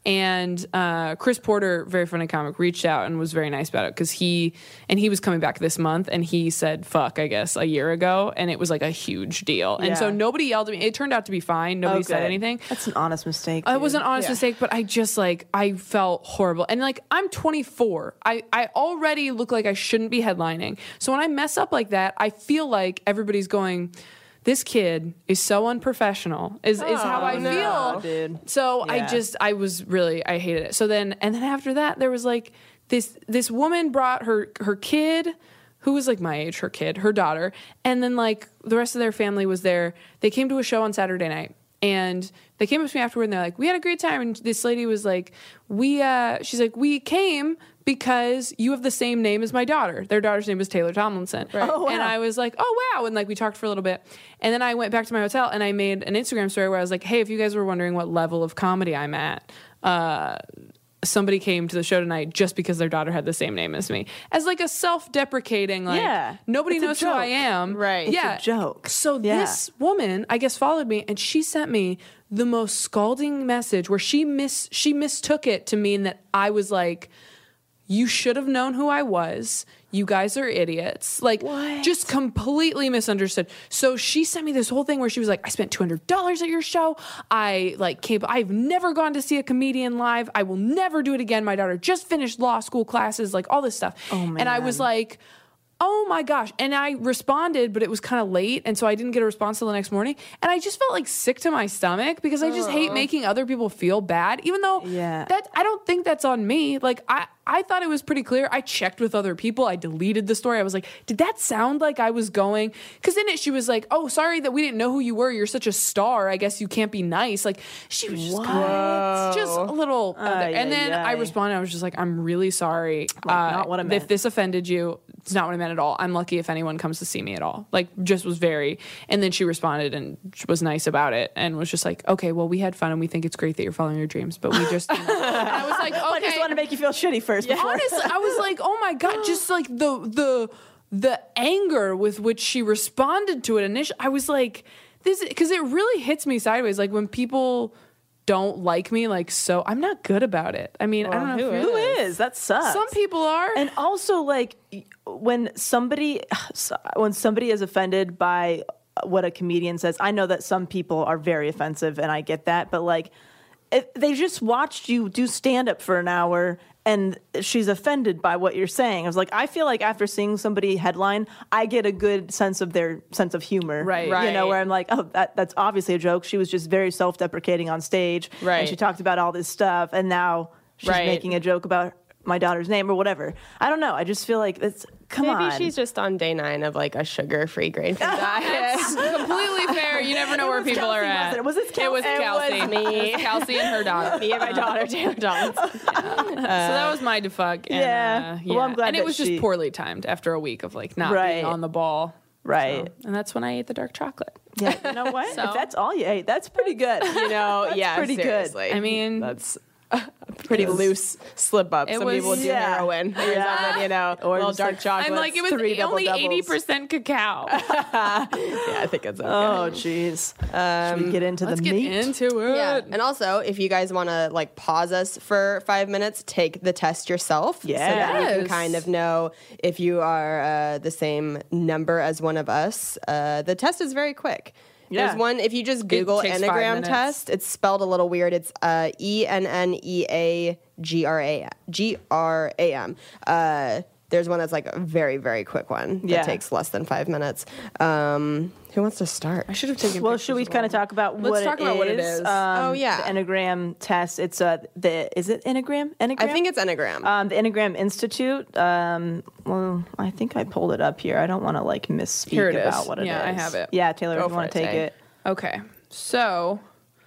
And uh, Chris Porter, very funny comic, reached out and was very nice about it because he and he was coming back this month, and he said "fuck" I guess a year ago, and it was like a huge deal. And Yeah. so nobody yelled at me. It turned out to be fine. Nobody said Okay. anything. That's an honest mistake. It was dude. an honest mistake, but I just like I felt horrible. And like I'm twenty-four. I, I already look like I shouldn't be headlining. So when I mess up like that, I feel like everybody's going, this kid is so unprofessional is, is how I no. feel. Dude. So I Yeah. just I was really I hated it. So then and then after that there was like this this woman brought her her kid who was like my age, her kid, her daughter, and then like the rest of their family was there. They came to a show on Saturday night. And they came up to me afterward and they're like, we had a great time. And this lady was like, we, uh, she's like, we came because you have the same name as my daughter. Their daughter's name is Taylor Tomlinson. Oh, wow. And I was like, oh, wow. And like, we talked for a little bit. And then I went back to my hotel and I made an Instagram story where I was like, hey, if you guys were wondering what level of comedy I'm at, uh, somebody came to the show tonight just because their daughter had the same name as me. As like a self-deprecating, like, Yeah. nobody It's a knows who I joke. am. Right. It's Yeah. a joke. So Yeah. this woman, I guess, followed me and she sent me the most scalding message where she mis she mistook it to mean that I was like, you should have known who I was. You guys are idiots. Like, What? just completely misunderstood. So she sent me this whole thing where she was like, I spent two hundred dollars at your show. I like came, I've never gone to see a comedian live. I will never do it again. My daughter just finished law school classes, like all this stuff. Oh, And I was like, oh my gosh. And I responded, but it was kind of late. And so I didn't get a response till the next morning. And I just felt like sick to my stomach because I just hate making other people feel bad, even though Yeah. that I don't think that's on me. Like I, I thought it was pretty clear. I checked with other people. I deleted the story. I was like, did that sound like I was going? Because in it, she was like, oh, sorry that we didn't know who you were. You're such a star. I guess you can't be nice. Like she was just kind of, just a little. out there. Ay, And then ay, I ay. responded. I was just like, I'm really sorry. Uh, not what I meant. If this offended you, it's not what I meant at all. I'm lucky if anyone comes to see me at all. Like, just was very. And then she responded and was nice about it and was just like, okay, well, we had fun and we think it's great that you're following your dreams, but we just. You know. And I was like, okay. I just want to make you feel shitty first. Before. Honestly, I was like, oh my God, just like the the the anger with which she responded to it initially. I was like, this, because it really hits me sideways. Like when people don't like me, like, so I'm not good about it. I mean, I don't know who if Who you're- is? That sucks. Some people are. And also, like, when somebody when somebody is offended by what a comedian says, I know that some people are very offensive, and I get that. But like, if they just watched you do stand up for an hour, and she's offended by what you're saying. I was like, I feel like after seeing somebody headline, I get a good sense of their sense of humor, Right. You know, Right. where I'm like, oh, that that's obviously a joke. She was just very self-deprecating on stage, and Right. she talked about all this stuff, and now she's Right. making a joke about my daughter's name or whatever. I don't know. I just feel like it's come Maybe on. she's just on day nine of like a sugar-free grain-free diet. completely fair. You never know It where was people Kelsey, are at. wasn't it? Was it It was Kelsey? It Kelsey. was me. It was Kelsey and her daughter. Me and my daughter, Taylor Tomlinson. So that was my defuck. And, Yeah. uh, yeah. Well, I'm glad And it that was she- just poorly timed after a week of like not Right. being on the ball. Right. So- and that's when I ate the dark chocolate. Yeah. You know what? So- If that's all you ate, that's pretty good. You know, That's yeah, pretty good. seriously. I mean, that's a pretty loose slip up. It Some was- people do yeah. heroin or something, you know, Or little just, dark like, chocolate. I'm like, it was three double only doubles. eighty percent cacao. yeah, I think it's okay. Oh, jeez. Should we get into Let's the get meat? into it. Yeah, and also if you guys want to like pause us for five minutes, take the test yourself. so that you can Yes. kind of know if you are uh, the same number as one of us. Uh, the test is very quick. Yeah. There's one if you just Google takes five Enneagram minutes. test. It's spelled a little weird. It's uh, E N N E A G R A G R A M. Uh, there's one that's like a very very quick one that Yeah. takes less than five minutes. Um, who wants to start? I should have taken. Well, pictures should we as kind of well. talk about Let's what talk it about is? what it is. Um, Oh, yeah. the Enneagram test. It's uh, the is it Enneagram? Enneagram. I think it's Enneagram. Um, the Enneagram Institute. Um, well, I think I pulled it up here. I don't want to like misspeak Here it is. about what it is. Yeah, I have it. Yeah, Taylor, Go if you for want it, to take Tay. it. Okay, so,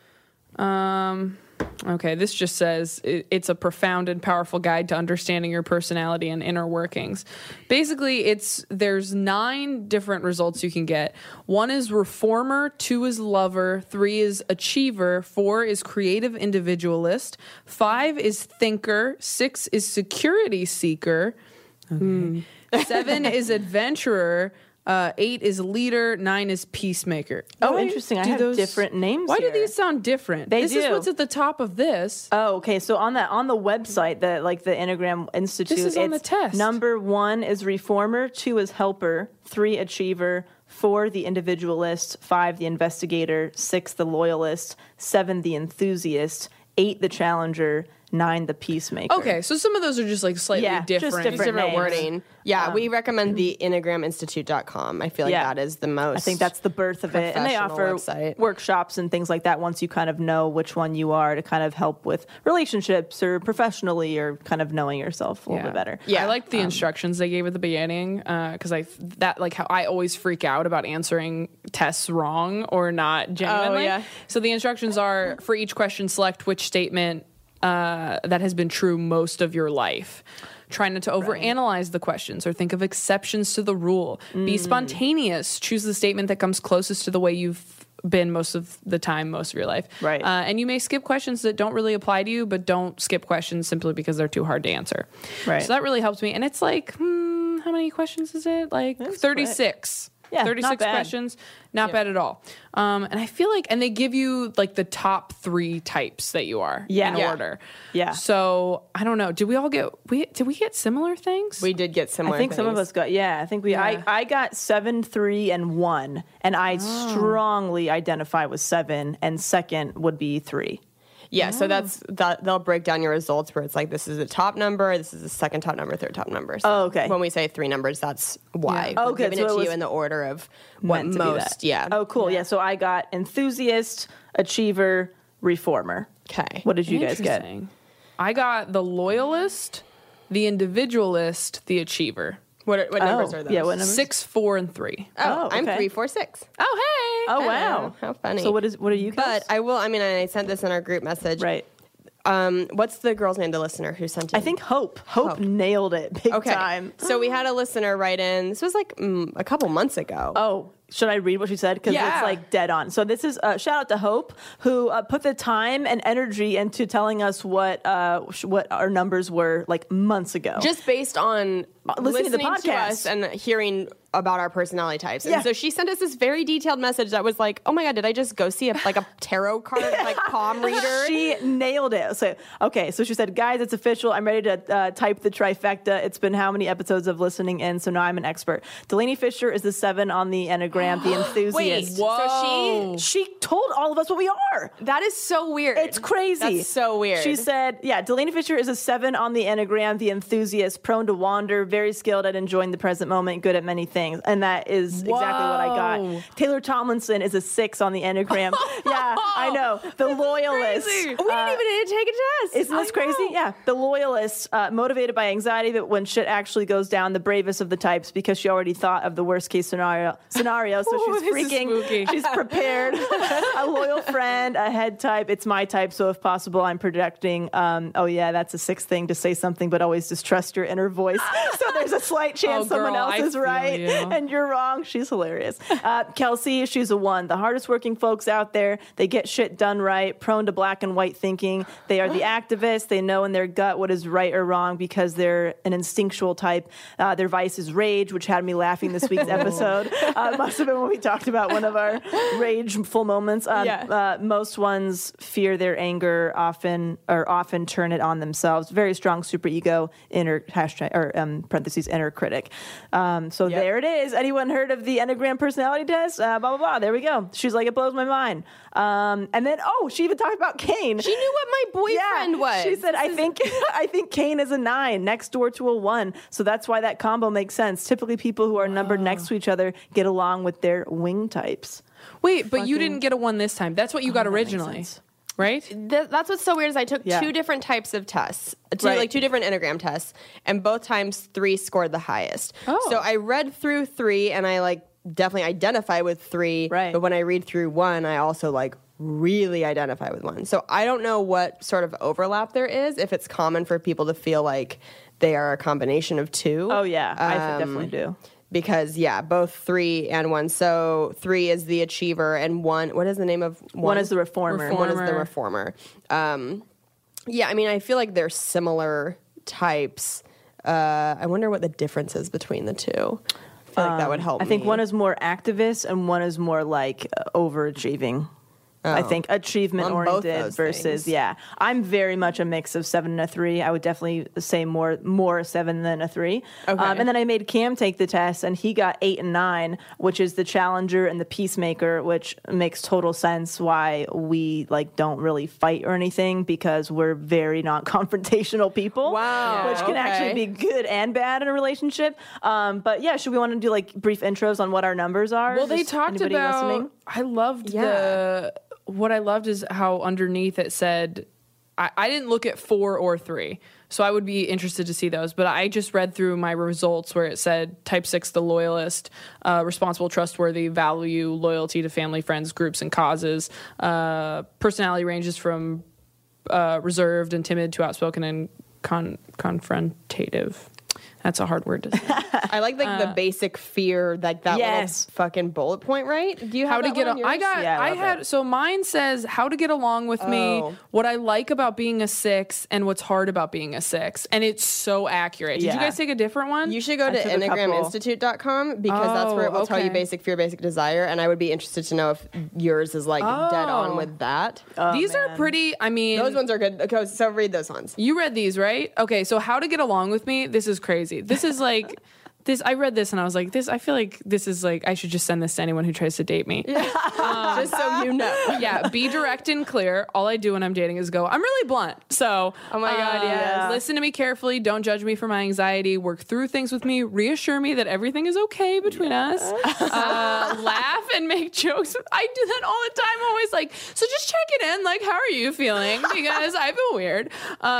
um, okay, this just says it, it's a profound and powerful guide to understanding your personality and inner workings. Basically, it's there's nine different results you can get. One is reformer, two is lover, three is achiever, four is creative individualist, five is thinker, six is security seeker, okay. seven is adventurer. Uh, eight is leader. Nine is peacemaker. Oh, Why interesting. I do have different names Why here. do these sound different? They this is do. what's at the top of this. Oh, okay. So on that on the website, the like the Enneagram Institute, This is on the it's test. number one is reformer, two is helper, three achiever, four the individualist, five the investigator, six the loyalist, seven the enthusiast, eight the challenger, nine the peacemaker. Okay, so some of those are just like slightly Yeah, just different. different different names. wording. Yeah, we recommend the enneagram institute dot com. I feel like Yeah. that is the most. I think that's the birth of it. And they professional offer website. workshops and things like that once you kind of know which one you are to kind of help with relationships or professionally or kind of knowing yourself a little bit better. Yeah, I liked the instructions they gave at the beginning because I that like how I always freak out about answering tests wrong or not genuinely. yeah. So the instructions are for each question, select which statement uh, that has been true most of your life. Try not to overanalyze the questions or think of exceptions to the rule. Be spontaneous. Choose the statement that comes closest to the way you've been most of the time, most of your life. Right. Uh, and you may skip questions that don't really apply to you, but don't skip questions simply because they're too hard to answer. Right. So that really helps me. And it's like, hmm, how many questions is it? Like That's thirty-six. Yeah, not thirty-six bad. questions. Not bad at all. Um, and I feel like, and they give you like the top three types that you are Yeah. in Yeah. order. Yeah. So I don't know. Did we all get, we did we get similar things? we did get similar. I think some of things. us got, yeah, I think we, Yeah. I, I got seven, three, and one. And I strongly identify with seven, and second would be three. Yeah, so that's that. They'll break down your results where it's like this is the top number, this is the second top number, third top number. So Oh, okay. When we say three numbers, that's why. Oh, We're good. giving So it it to was you in the order of what Meant to be that. most. Yeah. Oh, cool. Yeah. So I got enthusiast, achiever, reformer. Okay. What did you guys get? Interesting. I got the loyalist, the individualist, the achiever. What, are, what numbers Oh, are those? yeah, what numbers? Six, four, and three. Oh, Oh, I'm okay. three, four, six. Oh, hey. Oh, wow. How funny. So what is what are you guys? But I will. I mean, I sent this in our group message. right. Um, what's the girl's name? The listener who sent it. I think Hope. Hope, Hope. nailed it big Okay. time. So we had a listener write in. This was like mm, a couple months ago. Oh, should I read what she said? Because Yeah. it's like dead on. So this is uh, shout out to Hope, who uh, put the time and energy into telling us what uh, sh- what our numbers were like months ago. Just based on listening to the listening podcast. us and hearing about our personality types. And Yeah. so she sent us this very detailed message that was like, oh my God, did I just go see a, like a tarot card, like palm reader? She nailed it. So okay, so she said, "Guys, it's official. I'm ready to uh, type the trifecta. It's been how many episodes of listening in? So now I'm an expert. Delaney Fisher is the seven on the Enneagram, the enthusiast. Wait, so she, She told all of us what we are. that is so weird. It's crazy. That's so weird. She said, yeah, Delaney Fisher is a seven on the Enneagram, the enthusiast, prone to wander, very skilled at enjoying the present moment, good at many things. And that is exactly what I Whoa. got. Taylor Tomlinson is a six on the Enneagram. Yeah, I know. The loyalist. Crazy. we uh, didn't even need to take a test. Isn't this I crazy? know. Yeah. The loyalist, uh, motivated by anxiety that when shit actually goes down, the bravest of the types because she already thought of the worst case scenario. Scenario, so Ooh, she's this is freaking. spooky. She's prepared. A loyal friend, a head type. It's my type, so if possible, I'm projecting. Um, oh yeah, that's a sixth thing to say something, but always distrust your inner voice. So there's a slight chance Oh, someone girl, else I is feel right you. and you're wrong. She's hilarious. Uh, Kelsey, she's a one. The hardest working folks out there. They get shit done right. Prone to black and white thinking. They are the activists. They know in their gut what is right or wrong because they're an instinctual type. Uh, their vice is rage, which had me laughing this week's episode. Uh, must have been when we talked about one of our rageful moments. Um, Yeah. uh, most ones fear their anger often or often turn it on themselves. Very strong superego, inner hashtag or um, parentheses inner critic. Um, so there it is. Anyone heard of the Enneagram personality test? Uh, blah blah blah. There we go. She's like, it blows my mind. Um, and then oh, she even talked about Kane. She knew what my boyfriend Yeah, was. she said, "I think I think Kane is a nine, next door to a one, so that's why that combo makes sense. Typically, people who are numbered next to each other get along with their wing types." Wait, but you didn't get a one this time. That's what you got that makes originally, sense. right? Th- that's what's so weird is I took Yeah. two different types of tests, two, Right. like two different Enneagram tests, and both times three scored the highest. Oh. So I read through three, and I like definitely identify with three. Right. But when I read through one, I also like really identify with one. So I don't know what sort of overlap there is. If it's common for people to feel like they are a combination of two. Oh yeah, I Um, definitely do. Because yeah, both three and one. So three is the achiever, and one. What is the name of one? One is the reformer. And one is the Reformer. reformer. Um, yeah, I mean, I feel like they're similar types. Uh, I wonder what the difference is between the two. I feel feel like that would help I think me. one is more activist and one is more like uh, overachieving. I think achievement On both oriented those versus things. yeah. I'm very much a mix of seven and a three. I would definitely say more more a seven than a three. Okay. Um, and then I made Cam take the test, and he got eight and nine, which is the challenger and the peacemaker, which makes total sense why we like don't really fight or anything because we're very non confrontational people. Wow, which can actually okay. be good and bad in a relationship. Um, but yeah, should we want to do like brief intros on what our numbers are? Well, they Just talked anybody about. listening? I loved Yeah. the. What I loved is how underneath it said. I, I didn't look at four or three, so I would be interested to see those. But I just read through my results where it said type six, the loyalist, uh, responsible, trustworthy, value loyalty to family, friends, groups, and causes. Uh, personality ranges from uh, reserved and timid to outspoken and con- confrontative. That's a hard word to say. I like like the basic fear, like that Yes. little fucking bullet point, right? Do you have How to that get one on? on I yours? got. Yeah, I I, love had. it. So mine says how to get along with me. Oh. What I like about being a six and what's hard about being a six, and it's so accurate. Did Yeah. you guys take a different one? You should go I to took a enneagram couple. institute dot com because that's where it will Oh, tell you okay. basic fear, basic desire, and I would be interested to know if yours is like dead on Oh. with that. These are man. pretty. I mean, Those ones are good. Okay, so read those ones. You read these, right? Okay, so how to get along with me? This is crazy. This is like this. I read this and I was like, this. I feel like this is like I should just send this to anyone who tries to date me. Just so you know. Yeah, be direct and clear. All I do when I'm dating is go, I'm really blunt. So, Oh my God, uh, yes. listen to me carefully. Don't judge me for my anxiety. Work through things with me. Reassure me that everything is okay between us. Uh, laugh and make jokes. I do that all the time. I'm always like, so just check it in. Like, how are you feeling? Because I feel weird.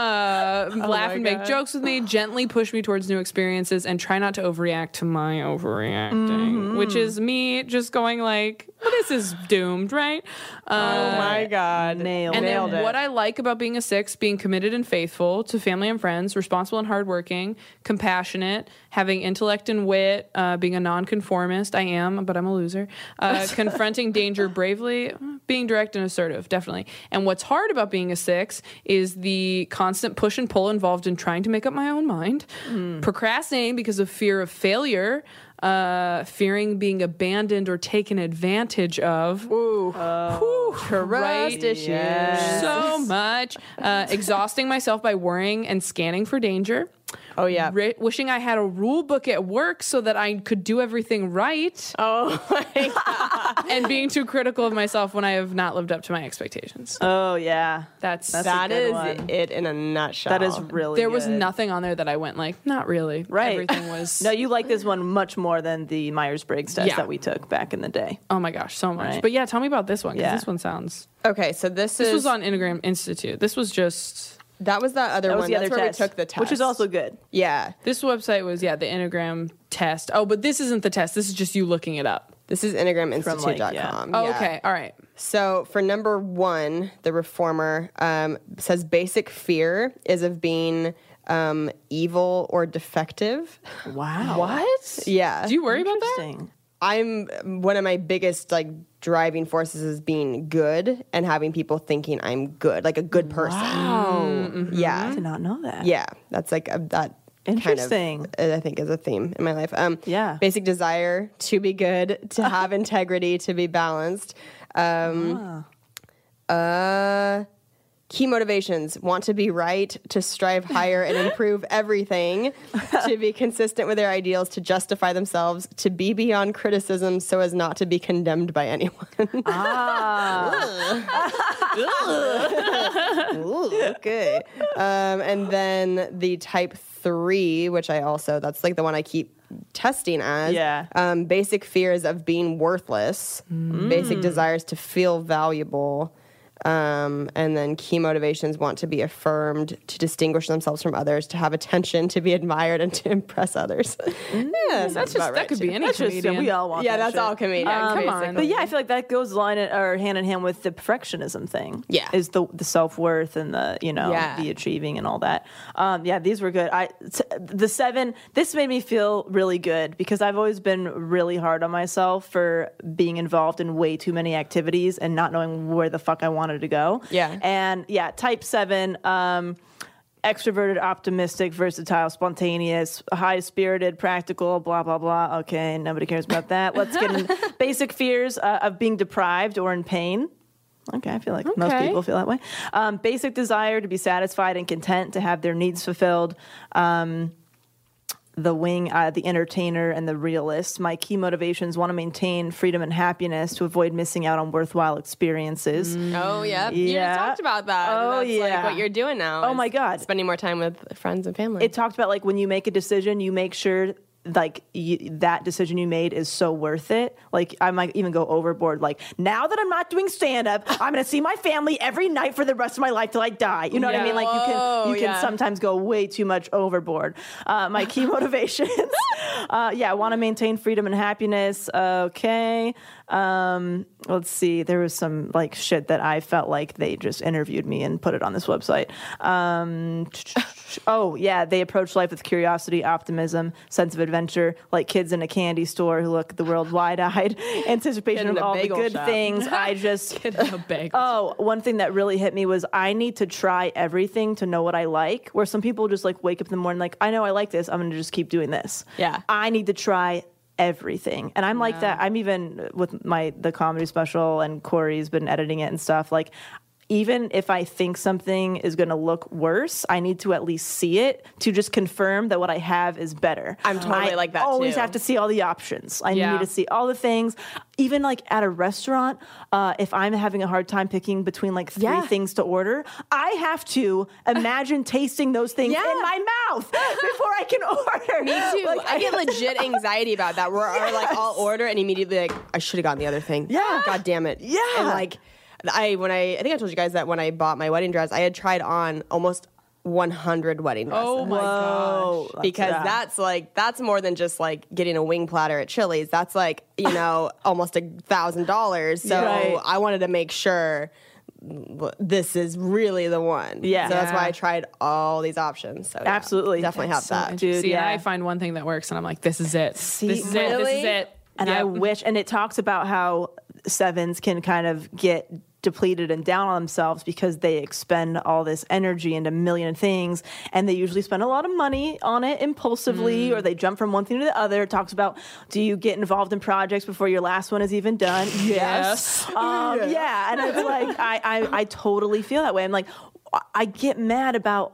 Uh, laugh and make jokes with me. Gently push me towards new experiences and try not to overreact to my overreacting, which is me just going like, well, this is doomed, right? Uh, Oh my God. Nailed and it. then it. what I like about being a six, being committed and faithful to family and friends, responsible and hardworking, compassionate, having intellect and wit, uh, being a nonconformist. I am, but I'm a loser. Uh, confronting danger bravely, being direct and assertive, definitely. And what's hard about being a six is the constant push and pull involved in trying to make up my own mind, procrastinating because of fear of failure, uh, fearing being abandoned or taken advantage of. Ooh. Whew, Trust right? issues. So much. Uh, exhausting myself by worrying and scanning for danger. Oh yeah. Ri- wishing I had a rule book at work so that I could do everything right. Oh my God. And being too critical of myself when I have not lived up to my expectations. Oh yeah, That's, That's a That good is one. it in a nutshell. that is really. there was good. nothing on there that I went like, not really. Right. Everything was. No, you like this one much more than the Myers Briggs test Yeah. that we took back in the day. Oh my gosh, so much. Right. But yeah, tell me about this one because Yeah. this one sounds. Okay, so this, This is was on Enneagram Institute. This was just. that was that other That was one. the That's other where test, we took the test, which is also good. yeah. This website was, yeah, the Enneagram test. Oh, but this isn't the test. This is just you looking it up. This is enneagram institute dot com. Oh, yeah. okay. All right. So for number one, the reformer um, says basic fear is of being um, evil or defective. Wow. What? Yeah. Do you worry about that? Interesting. I'm one of my biggest like driving forces is being good and having people thinking I'm good, like a good person. Oh, Yeah. I did not know that. Yeah, that's like a, that. Interesting. Kind of, I think is a theme in my life. Um, Yeah. Basic desire to be good, to have integrity, to be balanced. Um, uh, key motivations: want to be right, to strive higher and improve everything, to be consistent with their ideals, to justify themselves, to be beyond criticism so as not to be condemned by anyone. Ooh, okay. Um, and then the type three, which I also, that's like the one I keep testing as. Yeah. Um, basic fears of being worthless, basic desires to feel valuable. Um, and then key motivations: want to be affirmed, to distinguish themselves from others, to have attention, to be admired, and to impress others. Yeah, That's just, that could be any That's just comedian. we all want. Yeah, that that's shit. all comedian. Um, come basically. on. But yeah, I feel like that goes line or hand in hand with the perfectionism thing. Yeah. is the the self worth and the you know Yeah. the achieving and all that. Um, yeah, these were good. I t- the seven. This made me feel really good because I've always been really hard on myself for being involved in way too many activities and not knowing where the fuck I wanted to go. Yeah. and yeah, type seven. Um, extroverted, optimistic, versatile, spontaneous, high-spirited, practical, blah, blah, blah. Okay, nobody cares about that. Let's get in basic fears uh, of being deprived or in pain. Okay, I feel like most Okay. people feel that way. Um, basic desire to be satisfied and content, to have their needs fulfilled. Um, the wing, uh, the entertainer, and the realist. My key motivations want to maintain freedom and happiness, to avoid missing out on worthwhile experiences. Oh, yeah. You Yeah. just talked about that. and Oh, that's yeah. like what you're doing now. Oh, is my God. Spending more time with friends and family. It talked about like when you make a decision, you make sure like you, that decision you made is so worth it. Like I might even go overboard. Like now that I'm not doing stand up, I'm going to see my family every night for the rest of my life till I die. You know what I Yeah. mean? Like you can you can yeah. sometimes go way too much overboard. Uh, my key motivations, uh, yeah, I want to maintain freedom and happiness. Okay. Um, let's see. There was some like shit that I felt like they just interviewed me and put it on this website. Um, oh yeah, they approach life with curiosity, optimism, sense of adventure, like kids in a candy store who look at the world wide-eyed, anticipation Kid in of a all the bagel good shop. things. I just Get a bagel. Oh, one thing that really hit me was I need to try everything to know what I like. Where some people just like wake up in the morning like, I know I like this, I'm going to just keep doing this. Yeah. I need to try everything. And I'm like that. I'm even with my the comedy special, and Corey's been editing it and stuff. Like even if I think something is going to look worse, I need to at least see it to just confirm that what I have is better. I'm totally I like that, always too. have to see all the options. I Yeah. need to see all the things. Even like at a restaurant, uh, if I'm having a hard time picking between like three Yeah. things to order, I have to imagine tasting those things Yeah. in my mouth before I can order. Me too. Like, I get legit anxiety about that. Where I like I'll order and immediately like I should have gotten the other thing. Yeah. God damn it. Yeah. And like I when I I think I told you guys that when I bought my wedding dress, I had tried on almost one hundred wedding dresses. Oh my Whoa. gosh. Because yeah. that's like that's more than just like getting a wing platter at Chili's. That's like, you know, almost a thousand dollars. So Right. I wanted to make sure this is really the one. Yeah. So that's why Yeah. I tried all these options. So yeah, Absolutely. definitely That's have so that. Dude, See, and yeah. I find one thing that works, and I'm like, this is it. See, this is it. This really? is it. And I Yep. wish, and it talks about how sevens can kind of get depleted and down on themselves because they expend all this energy into a million things, and they usually spend a lot of money on it impulsively, or they jump from one thing to the other. It talks about, do you get involved in projects before your last one is even done? Yes. Um, yeah. And it's like, I, I, I totally feel that way. I'm like, I get mad about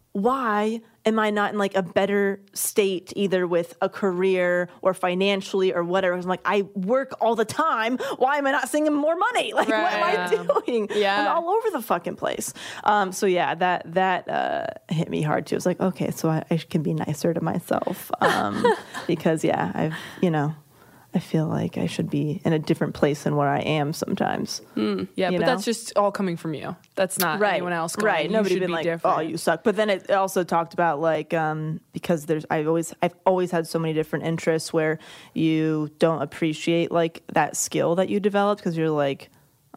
why am I not in like a better state, either with a career or financially or whatever? I'm like, I work all the time. Why am I not seeing more money? Like, what am I Right. doing? Yeah. I'm all over the fucking place. Um, so yeah, that that uh, hit me hard too. It's like, okay, so I, I can be nicer to myself um, because yeah, I've you know. I feel like I should be in a different place than where I am sometimes. Yeah, you but know? that's just all coming from you. That's not anyone else going, right. you Nobody should been be like, different. oh, you suck. But then it also talked about like um, because there's I've always I've always had so many different interests where you don't appreciate like that skill that you developed because you're like,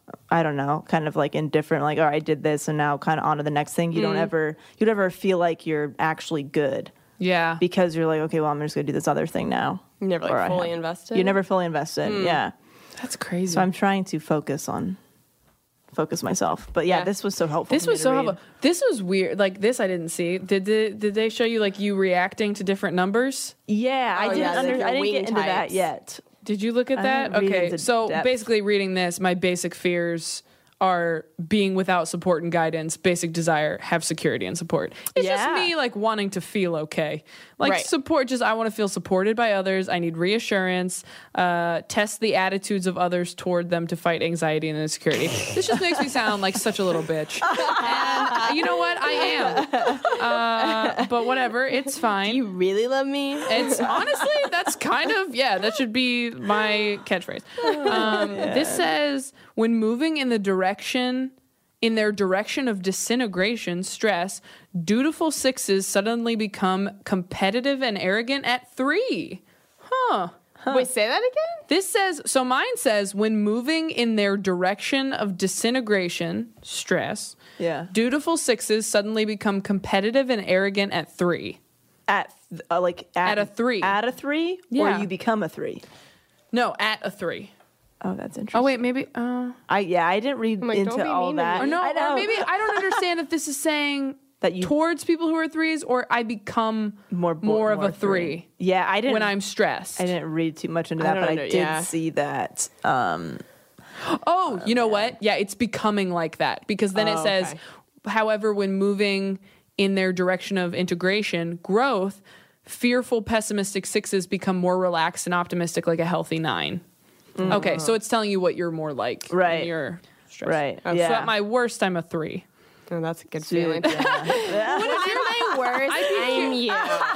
I don't know, kind of like indifferent. Like, oh, I did this, and now kind of on to the next thing. You don't ever you don't ever feel like you're actually good Yeah. because you're like, okay, well, I'm just gonna do this other thing now. You never like Or I fully have- invested. You never fully invested. Yeah. That's crazy. So I'm trying to focus on focus myself. But yeah, Yeah. this was so helpful. This for me was to so read. helpful. This was weird. Like this, I didn't see. Did they, did they show you like you reacting to different numbers? Yeah, I Oh, didn't yeah, like under, your I didn't wing get into that types. yet. Did you look at I that? didn't read Okay, into so depth. basically, reading this, my basic fears are being without support and guidance. Basic desire, have security and support. It's Yeah. just me like wanting to feel okay, like Right. support. Just I want to feel supported by others. I need reassurance. Uh, test the attitudes of others toward them to fight anxiety and insecurity. This just makes me sound like such a little bitch. And you know what? I am. Uh, but whatever, it's fine. You really love me? It's honestly, that's kind of, yeah, that should be my catchphrase. Um, This says, when moving in the direction, in their direction of disintegration, stress, dutiful sixes suddenly become competitive and arrogant at three. Huh. Wait, say that again? This says, so mine says, when moving in their direction of disintegration, stress, Yeah. dutiful sixes suddenly become competitive and arrogant at three. At uh, like at, At a three. At a three, Yeah. or you become a three. No, at a three. Oh, that's interesting. Oh wait, maybe. Uh, I yeah, I didn't read like, into don't be all mean to that. or no, I know. or maybe I don't understand if this is saying that you towards people who are threes, or I become more more, more of a three. Yeah, I didn't when I'm stressed. I didn't read too much into I that, but don't I know, did yeah. see that. Um, Oh, you know what? Yeah, it's becoming like that because then it Oh, says, okay. however, when moving in their direction of integration, growth, fearful, pessimistic sixes become more relaxed and optimistic like a healthy nine. Okay, so it's telling you what you're more like. Right. When you're stressed. Right, So yeah. at my worst, I'm a three. Oh, that's a good feeling. yeah. What is my worst? I'm you.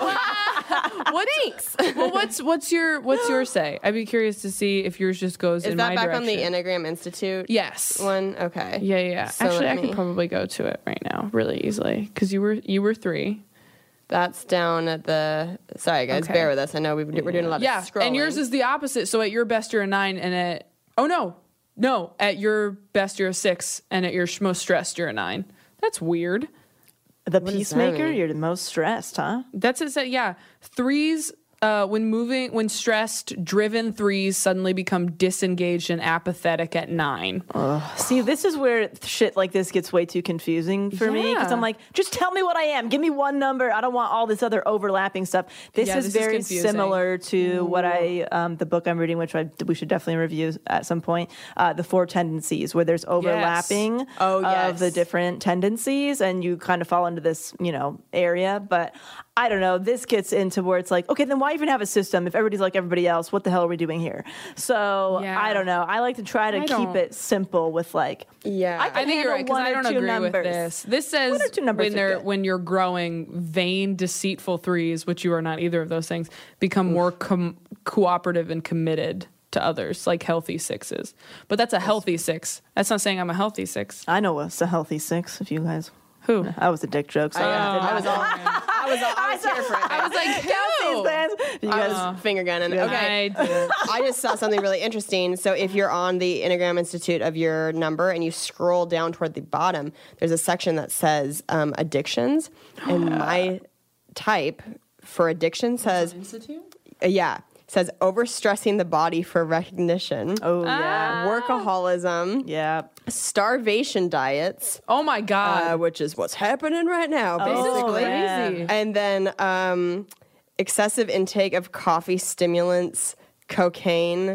What Thanks. Well, what's what's your what's your say? I'd be curious to see if yours just goes Is in that my back direction. on the Enneagram Institute? Yes. One? Okay. Yeah, yeah. yeah. So Actually, let I could me- probably go to it right now, really easily, because you were you were three. That's down at the. Sorry, guys, Okay. bear with us. I know we've, we're doing a lot Yeah, of scrolling. and yours is the opposite. So at your best, you're a nine, and at oh no, no, at your best, you're a six, and at your sh- most stressed, you're a nine. That's weird. The does that peacemaker, mean? you're the most stressed, huh? That's it. Said, yeah, threes. Uh, when moving, when stressed, driven threes suddenly become disengaged and apathetic at nine. See, this is where shit like this gets way too confusing for me because Yeah. I'm like, just tell me what I am. Give me one number. I don't want all this other overlapping stuff. This Yeah, is this is very confusing. similar to what I, um, the book I'm reading, which I, we should definitely review at some point, uh, The Four Tendencies, where there's overlapping Oh, of the yes. different tendencies and you kind of fall into this, you know, area. But I don't know. This gets into where it's like, okay, then why even have a system if everybody's like everybody else? What the hell are we doing here? So Yeah. I don't know. I like to try to I keep don't- it simple with like, Yeah. I can I think you're handle right because one I or don't two agree numbers. with this. This says One or two numbers when are they're good. when you're growing, vain, deceitful threes, which you are not either of those things, become more com- cooperative and committed to others, like healthy sixes. But that's a healthy six. That's not saying I'm a healthy six. I know it's a healthy six. If you guys, Who? I was a dick joke. So I, did I not- was all. I was all. I was here for it. I was like, who? You I guys, was finger gunning. Okay. I did. I just saw something really interesting. So if you're on the Enneagram Institute of your number and you scroll down toward the bottom, there's a section that says um, addictions, and my type for addiction says uh, yeah says overstressing the body for recognition. oh yeah, Workaholism, yeah. starvation diets, Oh my god. uh, which is what's happening right now, basically. yeah. Crazy. And then um, excessive intake of coffee stimulants, cocaine,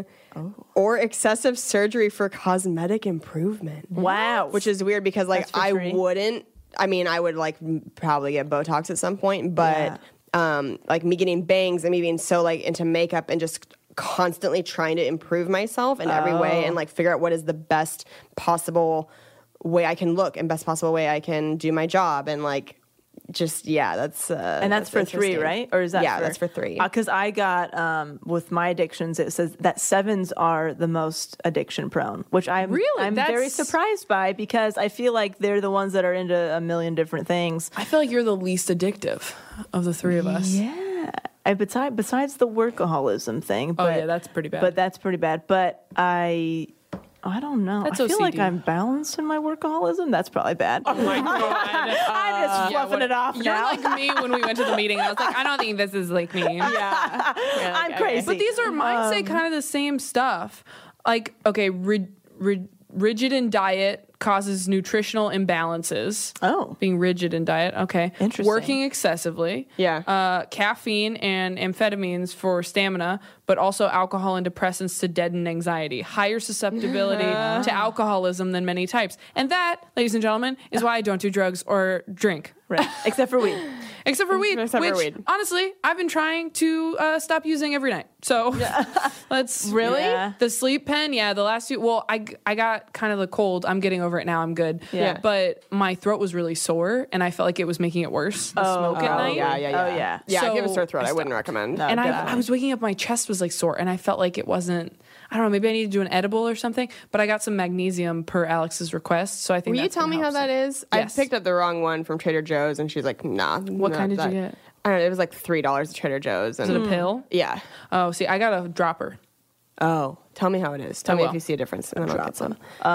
or excessive surgery for cosmetic improvement. Wow, Which is weird because, like, That's for I free. wouldn't. I mean, I would like m- probably get Botox at some point, but um, like me getting bangs and me being so like into makeup and just constantly trying to improve myself in every way and like figure out what is the best possible way I can look and best possible way I can do my job and like just yeah, that's uh, and that's, for three, interesting. right? Or is that yeah, for, that's for three. Because I got um, with my addictions, it says that sevens are the most addiction prone, which I'm Really? I'm very That's- surprised by because I feel like they're the ones that are into a million different things. I feel like you're the least addictive of the three of us. Yeah. And besides, besides the workaholism thing. But, Oh, yeah, that's pretty bad. But that's pretty bad. But I, I don't know. That's I feel O C like D. I'm balanced in my workaholism. That's probably bad. Oh my god. I'm just Yeah, fluffing what- it off You're now. like me when we went to the meeting. I was like, I don't think this is like me. yeah, I'm crazy. But these are mine Um, say kind of the same stuff. Like, okay, rid, rid, rigid in diet causes nutritional imbalances. Oh. Being rigid in diet. Okay. Interesting. Working excessively. Yeah. Uh, caffeine and amphetamines for stamina, but also alcohol and depressants to deaden anxiety. Higher susceptibility to alcoholism than many types. And that, ladies and gentlemen, is why I don't do drugs or drink. Right. Except for weed. Except for weed, Except for which weed. honestly, I've been trying to uh, stop using every night. So let's Really? Yeah. the sleep pen. Yeah, the last few. Well, I I got kind of the cold. I'm getting over it now. I'm good. Yeah. But my throat was really sore, and I felt like it was making it worse. The smoke at oh, night. yeah, yeah, yeah. Oh, yeah. Yeah, if you have a So sore throat, I I wouldn't recommend. And I, definitely. I was waking up, my chest was like sore, and I felt like it wasn't. I don't know. Maybe I need to do an edible or something. But I got some magnesium per Alex's request, so I think. Will you that's tell gonna me how help that some. is? Yes. I picked up the wrong one from Trader Joe's, and she's like, "Nah." What kind did you get? I don't know. It was like three dollars at Trader Joe's. And Is it a pill? Yeah. Oh, see, I got a dropper. Oh, tell me how it is. Tell I me will. if you see a difference, and then I'll get some.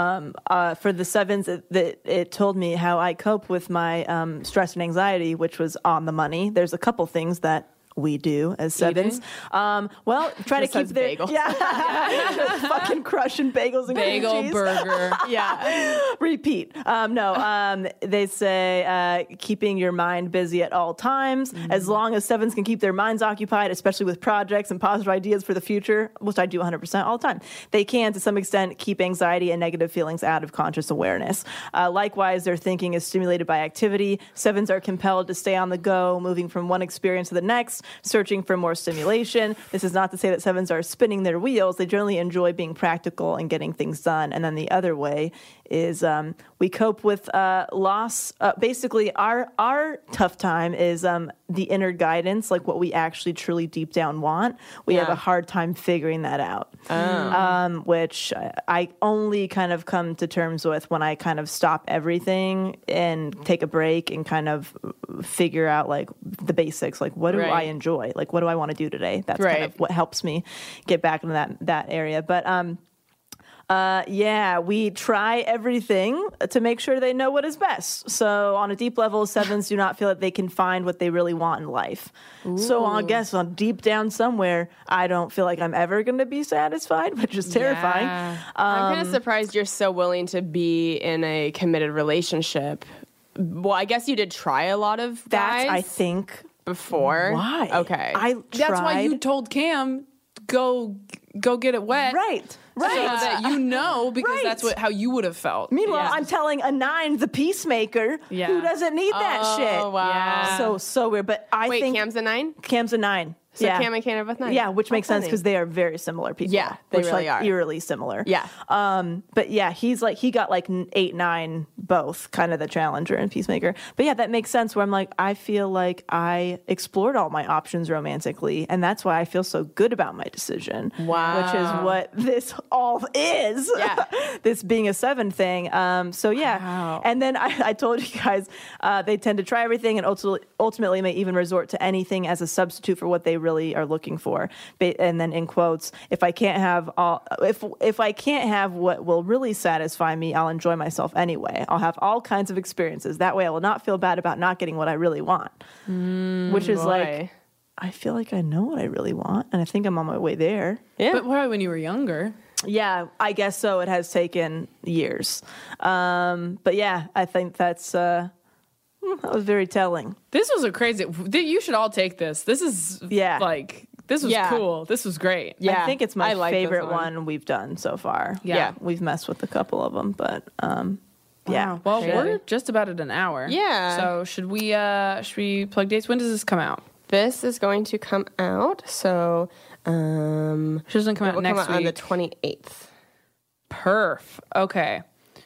Uh, for the sevens, it, it, it told me how I cope with my um, stress and anxiety, which was on the money. There's a couple things that we do as sevens. Um, well, try to Just keep says their bagels. yeah, fucking crushing bagels and cream Bagel cheese. burger. Yeah. Repeat. Um, no, um, they say uh, keeping your mind busy at all times. As long as sevens can keep their minds occupied, especially with projects and positive ideas for the future, which I do one hundred percent all the time, they can, to some extent, keep anxiety and negative feelings out of conscious awareness. Uh, likewise, their thinking is stimulated by activity. Sevens are compelled to stay on the go, moving from one experience to the next, searching for more stimulation. This is not to say that sevens are spinning their wheels. They generally enjoy being practical and getting things done. And then the other way is um, we cope with uh, loss. Uh, basically, our our tough time is um, the inner guidance, like what we actually truly deep down want. We have Yeah. a hard time figuring that out, um, which I- I only kind of come to terms with when I kind of stop everything and take a break and kind of figure out like the basics, like what do I Right. enjoy, like what do I want to do today. That's kind Right. of what helps me get back into that that area. But um, uh, yeah, we try everything to make sure they know what is best. So on a deep level, sevens do not feel that they can find what they really want in life. So I guess on deep down somewhere, I don't feel like I'm ever going to be satisfied, which is terrifying. Yeah. I'm kind of surprised you're so willing to be in a committed relationship. Well, I guess you did try a lot of That's, guys I think, before. why. Okay. I That's why you tried- told Cam, go go get it wet. Right, right. So that you know, because Right. that's what how you would have felt. Meanwhile, Yeah. I'm telling a nine, the peacemaker, Yeah. who doesn't need that Oh, shit. wow. Yeah. So, so weird. But I Wait, think Cam's a nine? Cam's a nine. So yeah. Cam and Can are both nine. Yeah, which How makes sense funny. because they are very similar people. Yeah, they which, really like, are. eerily similar. Yeah. Um, but yeah, he's like he got like n- eight, nine, both kind of the Challenger and Peacemaker. But yeah, that makes sense. Where I'm like, I feel like I explored all my options romantically, and that's why I feel so good about my decision. Wow. Which is what this all is. Yeah. This being a seven thing. Um, so yeah, Wow. and then I, I told you guys uh, they tend to try everything and ultimately, ultimately may even resort to anything as a substitute for what they really are looking for. Ba- And then in quotes, if I can't have all, if if I can't have what will really satisfy me, I'll enjoy myself anyway. I'll have all kinds of experiences. That way, I will not feel bad about not getting what I really want. Which is boy. like, I feel like I know what I really want, and I think I'm on my way there. Yeah. But probably when you were younger. Yeah, I guess so. It has taken years. Um, but yeah, I think that's uh, hmm, that was very telling. This was a crazy. th- You should all take this. This is Yeah. like this was Yeah. cool. This was great. Yeah, I think it's my I like this favorite one. one. we've done so far. Yeah. Yeah. We've messed with a couple of them, but um, yeah. Wow. Well, Sure. we're just about at an hour. Yeah. So should we uh should we plug dates? When does this come out? This is going to come out. So, um, It doesn't come it out will next come out on the week. twenty-eighth. Perf. Okay.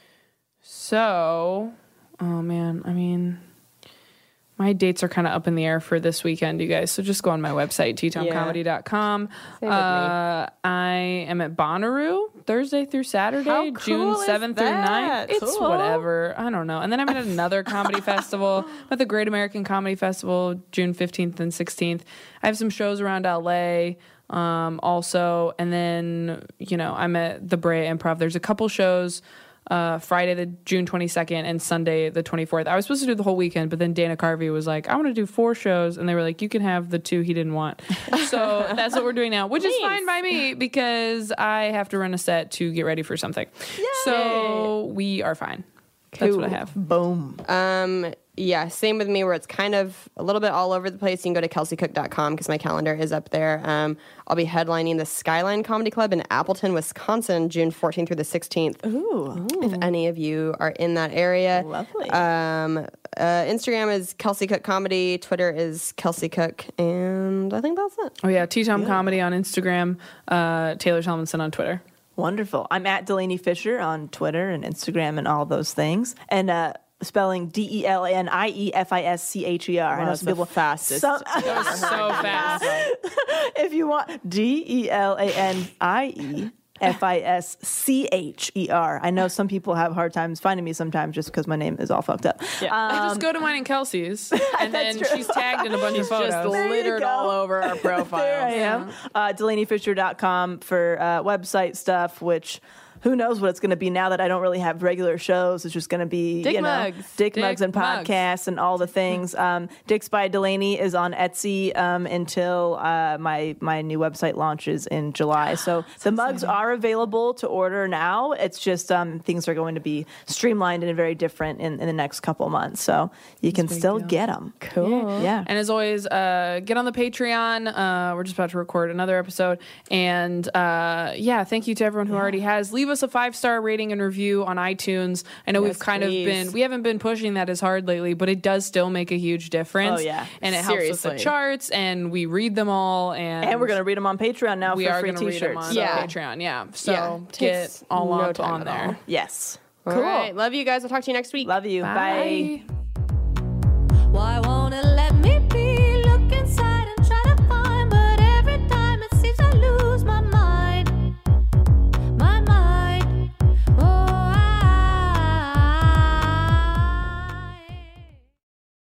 So, oh man, I mean, my dates are kind of up in the air for this weekend, you guys. So just go on my website, t tom comedy dot com. Same with me. Uh, I am at Bonnaroo Thursday through Saturday, How June cool is seventh through that? ninth. It's Cool. whatever. I don't know. And then I'm at another comedy festival, I'm at the Great American Comedy Festival, June fifteenth and sixteenth. I have some shows around L A um, also. And then, you know, I'm at the Brea Improv. There's a couple shows. Uh, Friday the June twenty-second and Sunday the twenty-fourth. I was supposed to do the whole weekend, but then Dana Carvey was like, I want to do four shows. And they were like, you can have the two he didn't want. So that's what we're doing now, which is fine by me because I have to run a set to get ready for something. So we are fine. That's what I have. Boom. Um, yeah, same with me where it's kind of a little bit all over the place. You can go to kelsey cook dot com because my calendar is up there. Um, I'll be headlining the Skyline Comedy Club in Appleton, Wisconsin, June fourteenth through the sixteenth. Ooh. If any of you are in that area. Lovely. Um, uh, Instagram is Kelsey Cook Comedy. Twitter is Kelsey Cook. And I think that's it. Oh, yeah. T-Tom Comedy on Instagram. Uh, Taylor Tomlinson on Twitter. Wonderful. I'm at Delaney Fisher on Twitter and Instagram and all those things. And uh, spelling D E L A N I E F I S C H E R. I Wow, know that's some the people fastest. Some, That was so fast. if you want D E L A N I E F I S C H E R. I know some people have hard times finding me sometimes just because my name is all fucked up. Yeah. I just go to mine and Kelsey's, and then That's true. she's tagged in a bunch of photos. Just There you littered go. all over our profile. There I am. Uh, Delaney Fisher dot com for uh, website stuff, which who knows what it's going to be now that I don't really have regular shows. It's just going to be, Dick you know, mugs. Dick, Dick mugs and mugs. podcasts and all the things. Um, Dick's by Delaney is on Etsy um, until uh, my my new website launches in July. So the mugs are available to order now. It's just um, things are going to be streamlined and very different in, in the next couple months. So you can still get them. Cool. Yeah. And as always, uh, get on the Patreon. Uh, we're just about to record another episode. And uh, yeah, thank you to everyone who already has. Leave us a five-star rating and review on iTunes. I know Yes, we've kind please. of been, we haven't been pushing that as hard lately, but it does still make a huge difference. Oh, yeah. And it helps with Seriously. the charts, and we read them all. And, And we're going to read them on Patreon now we for are free going to read them t-shirts. on Yeah. Patreon. Yeah. So Yeah. get Takes all no up time on at there. all. Yes. All Cool. right. Love you guys. I'll talk to you next week. Love you. Bye. Bye. Why won't it let me